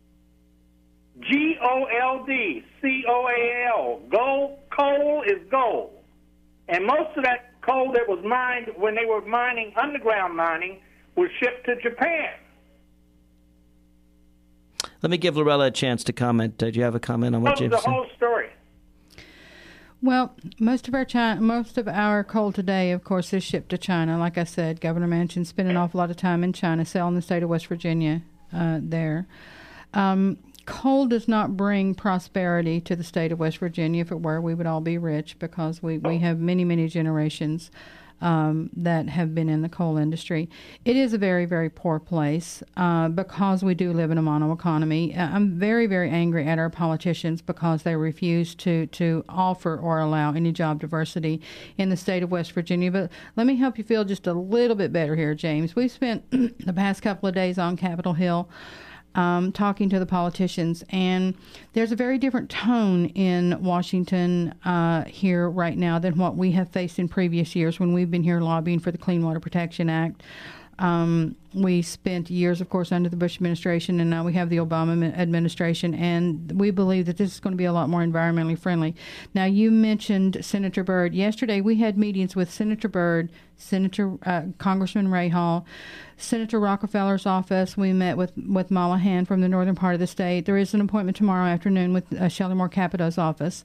[SPEAKER 6] Gold, COAL. Coal is gold. And most of that coal that was mined when they were mining, underground mining, was shipped to Japan.
[SPEAKER 1] Let me give Lorella a chance to comment. Do you have a comment on what James said?
[SPEAKER 6] The whole story.
[SPEAKER 2] Well, most of our coal today, of course, is shipped to China. Like I said, Governor Manchin spent an awful lot of time in China selling the state of West Virginia there. Coal does not bring prosperity to the state of West Virginia. If it were, we would all be rich because we have many, many generations that have been in the coal industry. It is a very, very poor place because we do live in a mono economy. I'm very, very angry at our politicians because they refuse to offer or allow any job diversity in the state of West Virginia. But let me help you feel just a little bit better here, James. We've spent the past couple of days on Capitol Hill talking to the politicians, and there's a very different tone in Washington here right now than what we have faced in previous years when we've been here lobbying for the Clean Water Protection Act. We spent years, of course, under the Bush administration, and now we have the Obama administration, and we believe that this is going to be a lot more environmentally friendly. Now, you mentioned Senator Byrd. Yesterday, we had meetings with Senator Byrd, Congressman Ray Hall, Senator Rockefeller's office. We met with Mollahan from the northern part of the state. There is an appointment tomorrow afternoon with Shelley Moore Capito's office.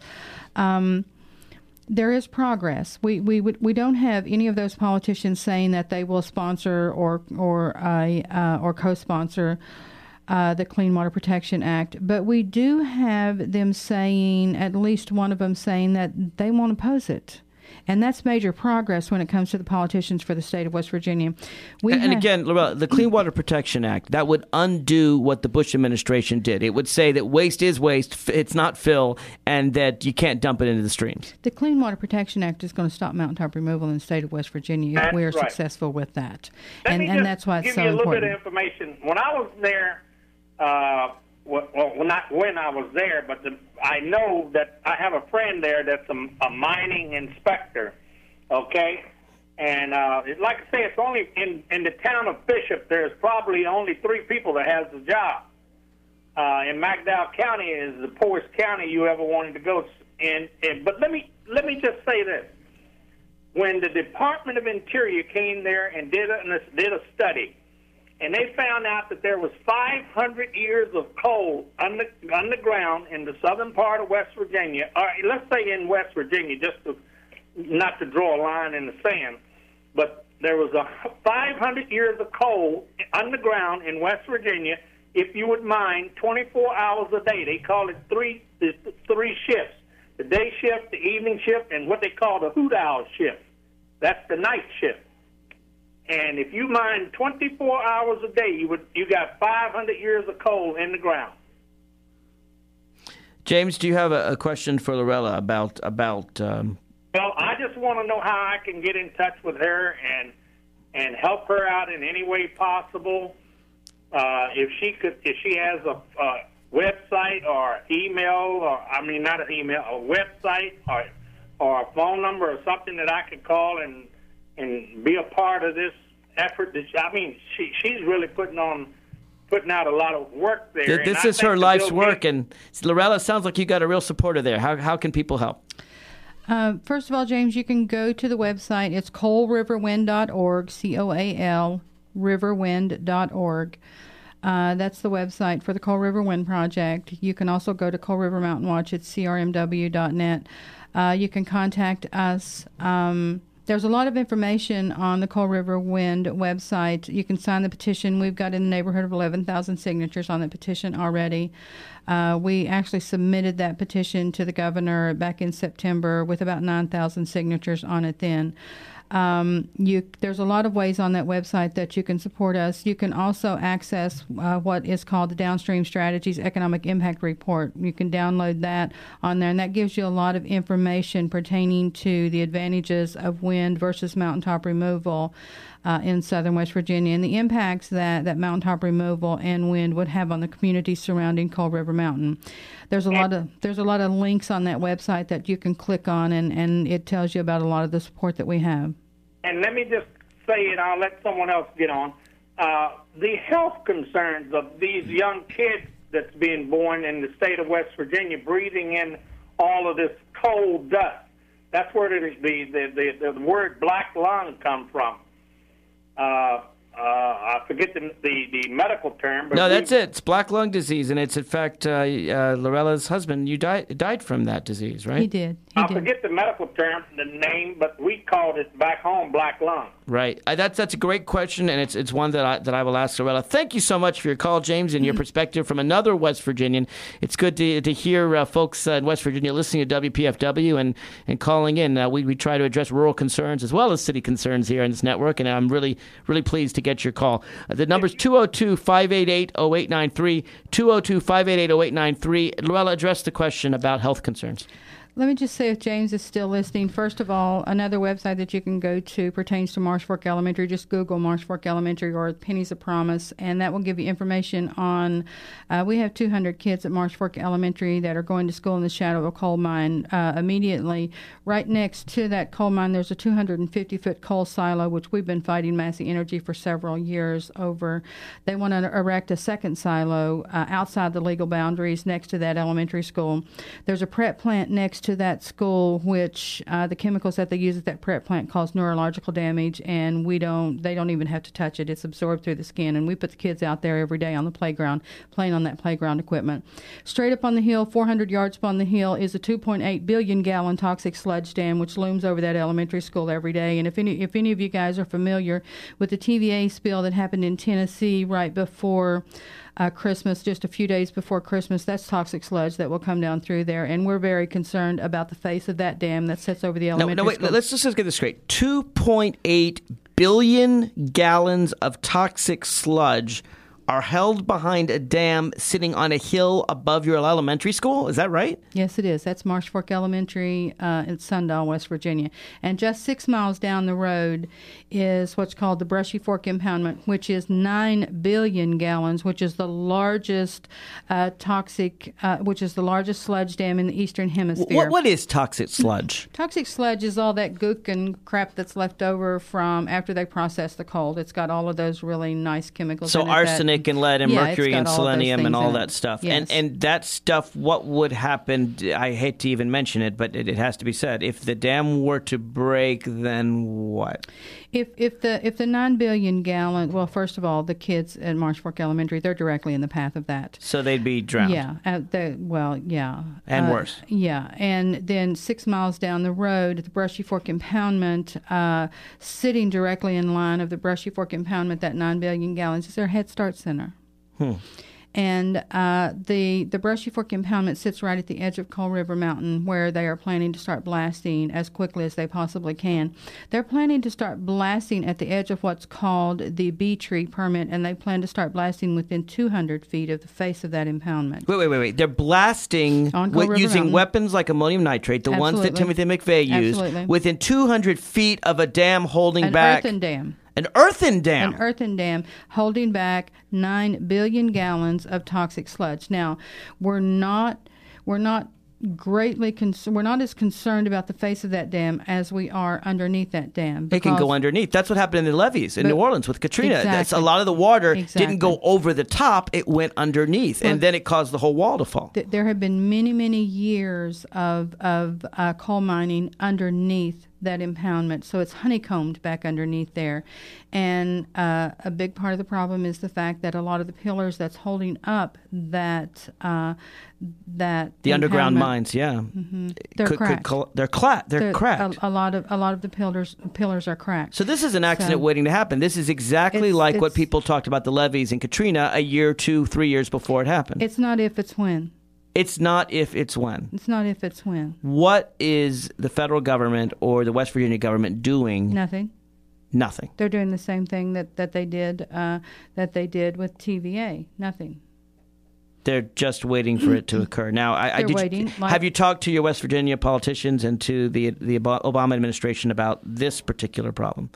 [SPEAKER 2] There is progress. We don't have any of those politicians saying that they will sponsor or co-sponsor the Clean Water Protection Act, but we do have them saying, at least one of them saying, that they won't oppose it. And that's major progress when it comes to the politicians for the state of West Virginia.
[SPEAKER 1] Again, Lorella, the Clean Water Protection Act, that would undo what the Bush administration did. It would say that waste is waste, it's not fill, and that you can't dump it into the streams.
[SPEAKER 2] The Clean Water Protection Act is going to stop mountaintop removal in the state of West Virginia if we are successful with that. And that's why it's so important.
[SPEAKER 6] Give you a little bit of information. When I was there, well, not when I was there, but I know that I have a friend there that's a mining inspector, okay? And like I say, it's only in the town of Bishop, there's probably only 3 people that has the job. And McDowell County is the poorest county you ever wanted to go in. But let me just say this. When the Department of Interior came there and did a study, and they found out that there was 500 years of coal underground in the southern part of West Virginia, or let's say in West Virginia, not to draw a line in the sand, but there was 500 years of coal underground in West Virginia if you would mine 24 hours a day. They call it three shifts, the day shift, the evening shift, and what they call the hoot owl shift. That's the night shift. And if you mine 24 hours a day, you got 500 years of coal in the ground.
[SPEAKER 1] James, do you have a question for Lorella about?
[SPEAKER 6] Well, I just want to know how I can get in touch with her and help her out in any way possible. If she has a website or email, not an email, a website or a phone number or something that I could call and be a part of this effort. She's really putting out a lot of work there.
[SPEAKER 1] This is her life's work, and Lorella, sounds like you got a real supporter there. How can people help?
[SPEAKER 2] First of all, James, you can go to the website. It's coalriverwind.org, COAL, riverwind.org. That's the website for the Coal River Wind Project. You can also go to Coal River Mountain Watch at crmw.net. You can contact us. There's a lot of information on the Coal River Wind website. You can sign the petition. We've got in the neighborhood of 11,000 signatures on the petition already. We actually submitted that petition to the governor back in September with about 9,000 signatures on it then. There's a lot of ways on that website that you can support us. You can also access what is called the Downstream Strategies Economic Impact Report. You can download that on there, and that gives you a lot of information pertaining to the advantages of wind versus mountaintop removal in southern West Virginia and the impacts that mountaintop removal and wind would have on the communities surrounding Coal River Mountain. There's a lot of links on that website that you can click on, and it tells you about a lot of the support that we have.
[SPEAKER 6] And let me just say, and I'll let someone else get on, the health concerns of these young kids that's being born in the state of West Virginia, breathing in all of this coal dust. That's where the word black lung comes from. I forget the medical term. But
[SPEAKER 1] no, that's it. It's black lung disease, and it's in fact Lorella's husband. You died from that disease, right?
[SPEAKER 2] He did.
[SPEAKER 6] I forget the medical term, the name, but we called it back home black lung.
[SPEAKER 1] Right. That's a great question, and it's one that I will ask Lorella. Thank you so much for your call, James, and your perspective from another West Virginian. It's good to hear folks in West Virginia listening to WPFW and calling in. We try to address rural concerns as well as city concerns here in this network, and I'm really, really pleased to get your call. The number's 202-588-0893, 202-588-0893. Lorella, address the question about health concerns.
[SPEAKER 2] Let me just say, if James is still listening, first of all, another website that you can go to pertains to Marsh Fork Elementary. Just Google Marsh Fork Elementary or Pennies of Promise, and that will give you information on, we have 200 kids at Marsh Fork Elementary that are going to school in the shadow of a coal mine. Immediately, right next to that coal mine, there's a 250-foot coal silo, which we've been fighting Massey Energy for several years over. They want to erect a second silo outside the legal boundaries next to that elementary school. There's a prep plant next to that school, which the chemicals that they use at that prep plant cause neurological damage, and they don't even have to touch it. It's absorbed through the skin, and we put the kids out there every day on the playground playing on that playground equipment. Straight up on the hill, 400 yards up on the hill, is a 2.8 billion gallon toxic sludge dam, which looms over that elementary school every day. And if any of you guys are familiar with the TVA spill that happened in Tennessee right before Christmas, just a few days before Christmas. That's toxic sludge that will come down through there, and we're very concerned about the face of that dam that sits over the elementary school.
[SPEAKER 1] Let's just get this straight. 2.8 billion gallons of toxic sludge are held behind a dam sitting on a hill above your elementary school. Is that right?
[SPEAKER 2] Yes, it is. That's Marsh Fork Elementary in Sundahl, West Virginia. And just 6 miles down the road is what's called the Brushy Fork Impoundment, which is 9 billion gallons, which is the largest which is the largest sludge dam in the Eastern Hemisphere.
[SPEAKER 1] What is toxic sludge?
[SPEAKER 2] Toxic sludge is all that gook and crap that's left over from after they process the coal. It's got all of those really nice chemicals in it.
[SPEAKER 1] So arsenic and lead and mercury and selenium and all
[SPEAKER 2] things in
[SPEAKER 1] that stuff.
[SPEAKER 2] Yes.
[SPEAKER 1] And that stuff, what would happen, I hate to even mention it, but it has to be said, if the dam were to break, then what?
[SPEAKER 2] If the 9 billion gallon, well, first of all, the kids at Marsh Fork Elementary, they're directly in the path of that.
[SPEAKER 1] So they'd be drowned.
[SPEAKER 2] Yeah. Yeah.
[SPEAKER 1] And worse.
[SPEAKER 2] Yeah. And then 6 miles down the road at the Brushy Fork Impoundment, sitting directly in line of the Brushy Fork Impoundment, that 9 billion gallons, is their Head Start Center. And the Brushy Fork Impoundment sits right at the edge of Coal River Mountain, where they are planning to start blasting as quickly as they possibly can. They're planning to start blasting at the edge of what's called the Bee Tree Permit, and they plan to start blasting within 200 feet of the face of that impoundment.
[SPEAKER 1] Wait. They're blasting
[SPEAKER 2] On Coal River
[SPEAKER 1] using
[SPEAKER 2] Mountain.
[SPEAKER 1] weapons like ammonium nitrate, the ones that Timothy McVeigh used,
[SPEAKER 2] Absolutely.
[SPEAKER 1] within 200 feet of a dam holding back.
[SPEAKER 2] An earthen dam.
[SPEAKER 1] An earthen dam.
[SPEAKER 2] An earthen dam holding back 9 billion gallons of toxic sludge. Now, we're not greatly we're not as concerned about the face of that dam as we are underneath that dam.
[SPEAKER 1] It can go underneath. That's what happened in the levees in New Orleans with Katrina.
[SPEAKER 2] Exactly.
[SPEAKER 1] A lot of the water
[SPEAKER 2] Exactly.
[SPEAKER 1] didn't go over the top; it went underneath, and then it caused the whole wall to fall.
[SPEAKER 2] There have been many years of coal mining underneath that impoundment, so it's honeycombed back underneath there. And a big part of the problem is the fact that a lot of the pillars that's holding up that
[SPEAKER 1] The underground mines, yeah,
[SPEAKER 2] they're cracked.
[SPEAKER 1] They're cracked.
[SPEAKER 2] A lot of the pillars are cracked.
[SPEAKER 1] So this is an accident waiting to happen. This is exactly like what people talked about the levees in Katrina a year, 2, 3 years before it happened.
[SPEAKER 2] It's not if, it's when.
[SPEAKER 1] It's not if, it's when.
[SPEAKER 2] It's not if, it's when.
[SPEAKER 1] What is the federal government or the West Virginia government doing?
[SPEAKER 2] Nothing.
[SPEAKER 1] Nothing.
[SPEAKER 2] They're doing the same thing that they did with TVA. Nothing.
[SPEAKER 1] They're just waiting for it to occur. Now,
[SPEAKER 2] waiting.
[SPEAKER 1] Have you talked to your West Virginia politicians and to the Obama administration about this particular problem?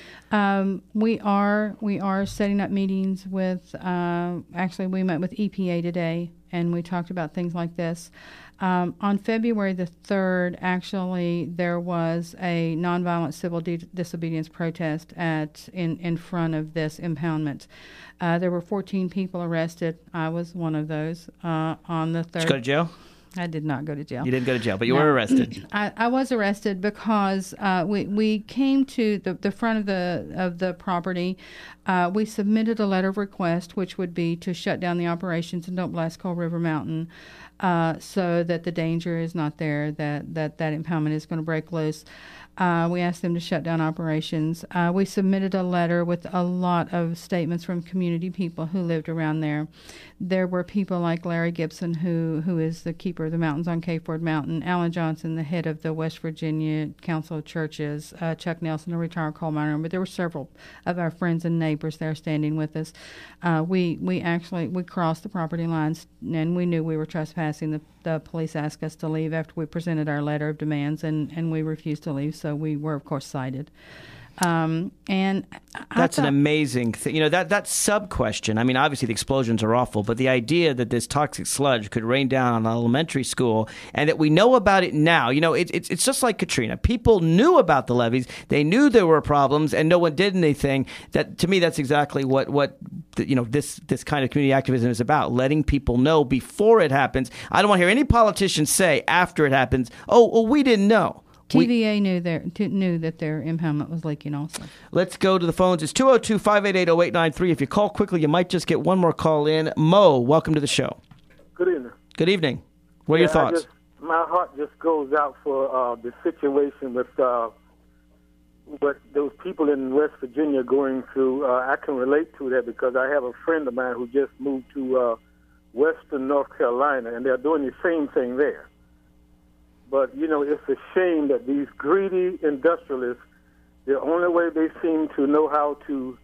[SPEAKER 2] We are setting up meetings with. Actually, we met with EPA today, and we talked about things like this. On February the 3rd, actually, there was a nonviolent civil disobedience protest in front of this impoundment. There were 14 people arrested. I was one of those on the 3rd.
[SPEAKER 1] Did you go to jail?
[SPEAKER 2] I did not go to jail.
[SPEAKER 1] You didn't go to jail, but you were arrested.
[SPEAKER 2] I was arrested because we came to the front of the property. We submitted a letter of request, which would be to shut down the operations and don't blast Coal River Mountain, so that the danger is not there, that impoundment is going to break loose. We asked them to shut down operations. We submitted a letter with a lot of statements from community people who lived around there. There were people like Larry Gibson, who is the keeper of the mountains on Cave Ford Mountain, Alan Johnson, the head of the West Virginia Council of Churches, Chuck Nelson, a retired coal miner, but there were several of our friends and neighbors there standing with us. We crossed the property lines, and we knew we were trespassing. The police asked us to leave after we presented our letter of demands, and we refused to leave, so we were, of course, cited. And
[SPEAKER 1] that's an amazing thing. You know, that sub-question, I mean, obviously the explosions are awful, but the idea that this toxic sludge could rain down on an elementary school and that we know about it now, you know, it's just like Katrina. People knew about the levees. They knew there were problems and no one did anything. That, to me, that's exactly what you know, this kind of community activism is about, letting people know before it happens. I don't want to hear any politician say after it happens, oh, well, we didn't know.
[SPEAKER 2] TVA knew that their impoundment was leaking also.
[SPEAKER 1] Let's go to the phones. It's 202-588-0893. If you call quickly, you might just get one more call in. Mo, welcome to the show.
[SPEAKER 7] Good evening.
[SPEAKER 1] Good evening. What are your thoughts?
[SPEAKER 7] My heart just goes out for the situation with what those people in West Virginia are going through, I can relate to that because I have a friend of mine who just moved to Western North Carolina, and they're doing the same thing there. But, you know, it's a shame that these greedy industrialists, the only way they seem to know how to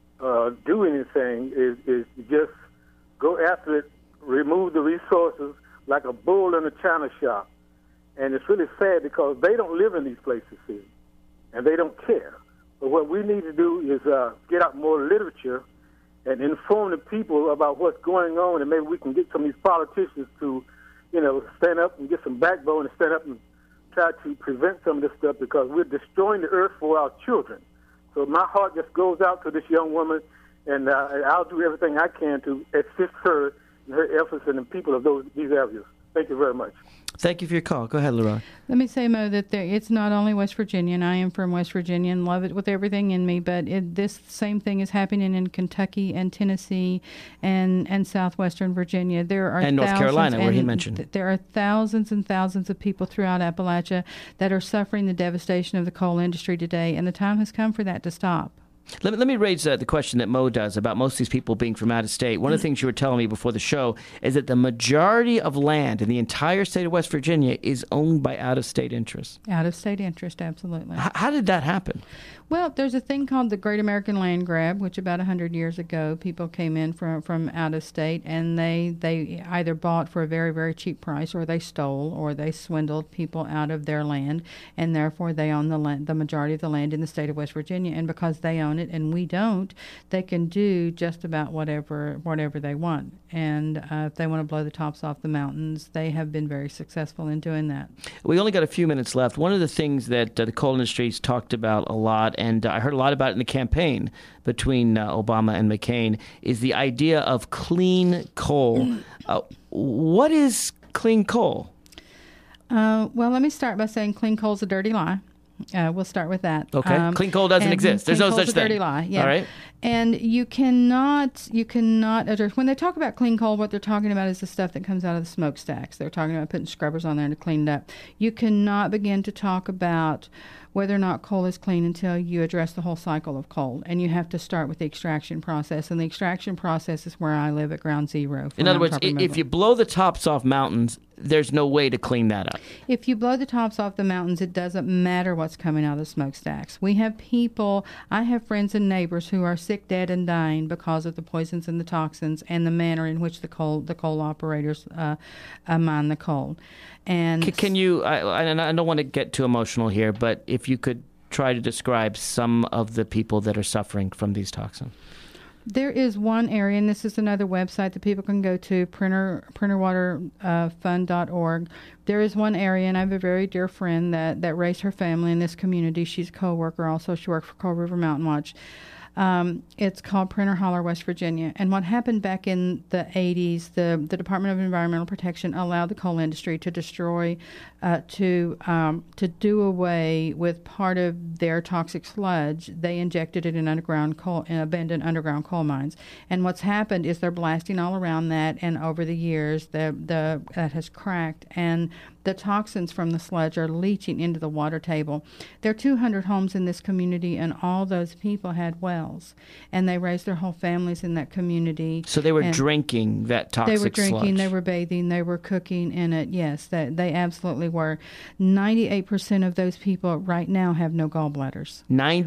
[SPEAKER 7] do anything is just go after it, remove the resources like a bull in a china shop. And it's really sad because they don't live in these places here, and they don't care. But what we need to do is get out more literature and inform the people about what's going on, and maybe we can get some of these politicians to, you know, stand up and get some backbone and stand up and try to prevent some of this stuff because we're destroying the earth for our children. So my heart just goes out to this young woman, and I'll do everything I can to assist her in her efforts and the people of these areas. Thank you very much.
[SPEAKER 1] Thank you for your call. Go ahead, Leroy.
[SPEAKER 2] Let me say, Mo, that it's not only West Virginia, and I am from West Virginia and love it with everything in me, but this same thing is happening in Kentucky and Tennessee and southwestern Virginia. There are
[SPEAKER 1] and North Carolina, where he mentioned.
[SPEAKER 2] There are thousands and thousands of people throughout Appalachia that are suffering the devastation of the coal industry today, and the time has come for that to stop.
[SPEAKER 1] Let me raise the question that Mo does about most of these people being from out of state. One of the things you were telling me before the show is that the majority of land in the entire state of West Virginia is owned by out-of-state interests.
[SPEAKER 2] Out-of-state interest, absolutely.
[SPEAKER 1] How did that happen?
[SPEAKER 2] Well, there's a thing called the Great American Land Grab, which about 100 years ago, people came in from out of state, and they either bought for a very, very cheap price, or they stole, or they swindled people out of their land, and therefore they own the majority of the land in the state of West Virginia. And because they own it and we don't, they can do just about whatever they want. And if they want to blow the tops off the mountains, they have been very successful in doing that.
[SPEAKER 1] We only got a few minutes left. One of the things that the coal industry's talked about a lot, and I heard a lot about it in the campaign between Obama and McCain, is the idea of clean coal. What is clean coal?
[SPEAKER 2] Well, let me start by saying clean coal is a dirty lie. We'll start with that.
[SPEAKER 1] Okay. Clean coal doesn't exist. There's no such thing.
[SPEAKER 2] Dirty lie. Yeah.
[SPEAKER 1] All right.
[SPEAKER 2] And you cannot address, when they talk about clean coal, what they're talking about is the stuff that comes out of the smokestacks. They're talking about putting scrubbers on there to clean it up. You cannot begin to talk about whether or not coal is clean until you address the whole cycle of coal. And you have to start with the extraction process. And the extraction process is where I live at Ground Zero.
[SPEAKER 1] In other words, if you blow the tops off mountains, there's no way to clean that up.
[SPEAKER 2] If you blow the tops off the mountains, it doesn't matter what's coming out of the smokestacks. We have people, I have friends and neighbors who are sick, dead, and dying because of the poisons and the toxins and the manner in which the coal operators mine the coal. And
[SPEAKER 1] can you? I don't want to get too emotional here, but if you could try to describe some of the people that are suffering from these toxins.
[SPEAKER 2] There is one area, and this is another website that people can go to, printerwaterfund.org. There is one area, and I have a very dear friend that raised her family in this community. She's a co-worker also. She worked for Coal River Mountain Watch. It's called Printer Holler, West Virginia. And what happened back in the 80s, the Department of Environmental Protection allowed the coal industry to destroy, to do away with part of their toxic sludge. They injected it in abandoned underground coal mines. And what's happened is they're blasting all around that, and over the years, that has cracked, and the toxins from the sludge are leaching into the water table. There are 200 homes in this community, and all those people had wells, and they raised their whole families in that community.
[SPEAKER 1] So they were drinking that toxic sludge.
[SPEAKER 2] They were drinking, they were bathing, they were cooking in it. Yes, they absolutely were. 98% of those people right now have no gallbladders.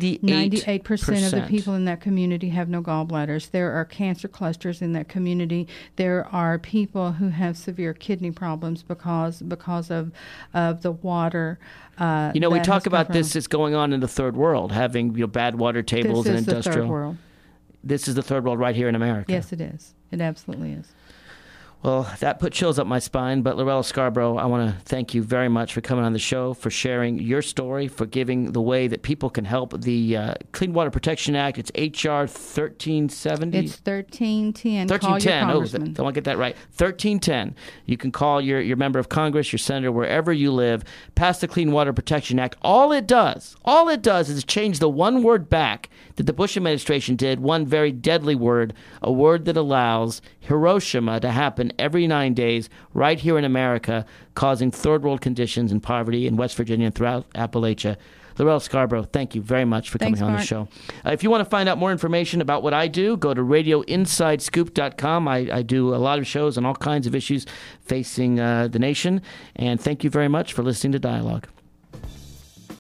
[SPEAKER 2] 98% of the people in that community have no gallbladders. There are cancer clusters in that community. There are people who have severe kidney problems because of the water.
[SPEAKER 1] We talk about this is going on in the third world, having bad water tables and industrial.
[SPEAKER 2] This is the third world.
[SPEAKER 1] This is the third world right here in America.
[SPEAKER 2] Yes, it is. It absolutely is.
[SPEAKER 1] Well, that put chills up my spine. But Lorella Scarborough, I want to thank you very much for coming on the show, for sharing your story, for giving the way that people can help the Clean Water Protection Act. It's H.R. 1370.
[SPEAKER 2] It's 1310.
[SPEAKER 1] 1310.
[SPEAKER 2] Call your congressman.
[SPEAKER 1] I want to get that right. 1310. You can call your member of Congress, your senator, wherever you live. Pass the Clean Water Protection Act. All it does is change the one word back that the Bush administration did, one very deadly word, a word that allows Hiroshima to happen every 9 days right here in America, causing third world conditions and poverty in West Virginia and throughout Appalachia. Laurel Scarborough, thank you very much for coming on the show. If you want to find out more information about what I do, go to radioinsidescoop.com. I do a lot of shows on all kinds of issues facing the nation. And thank you very much for listening to Dialogue.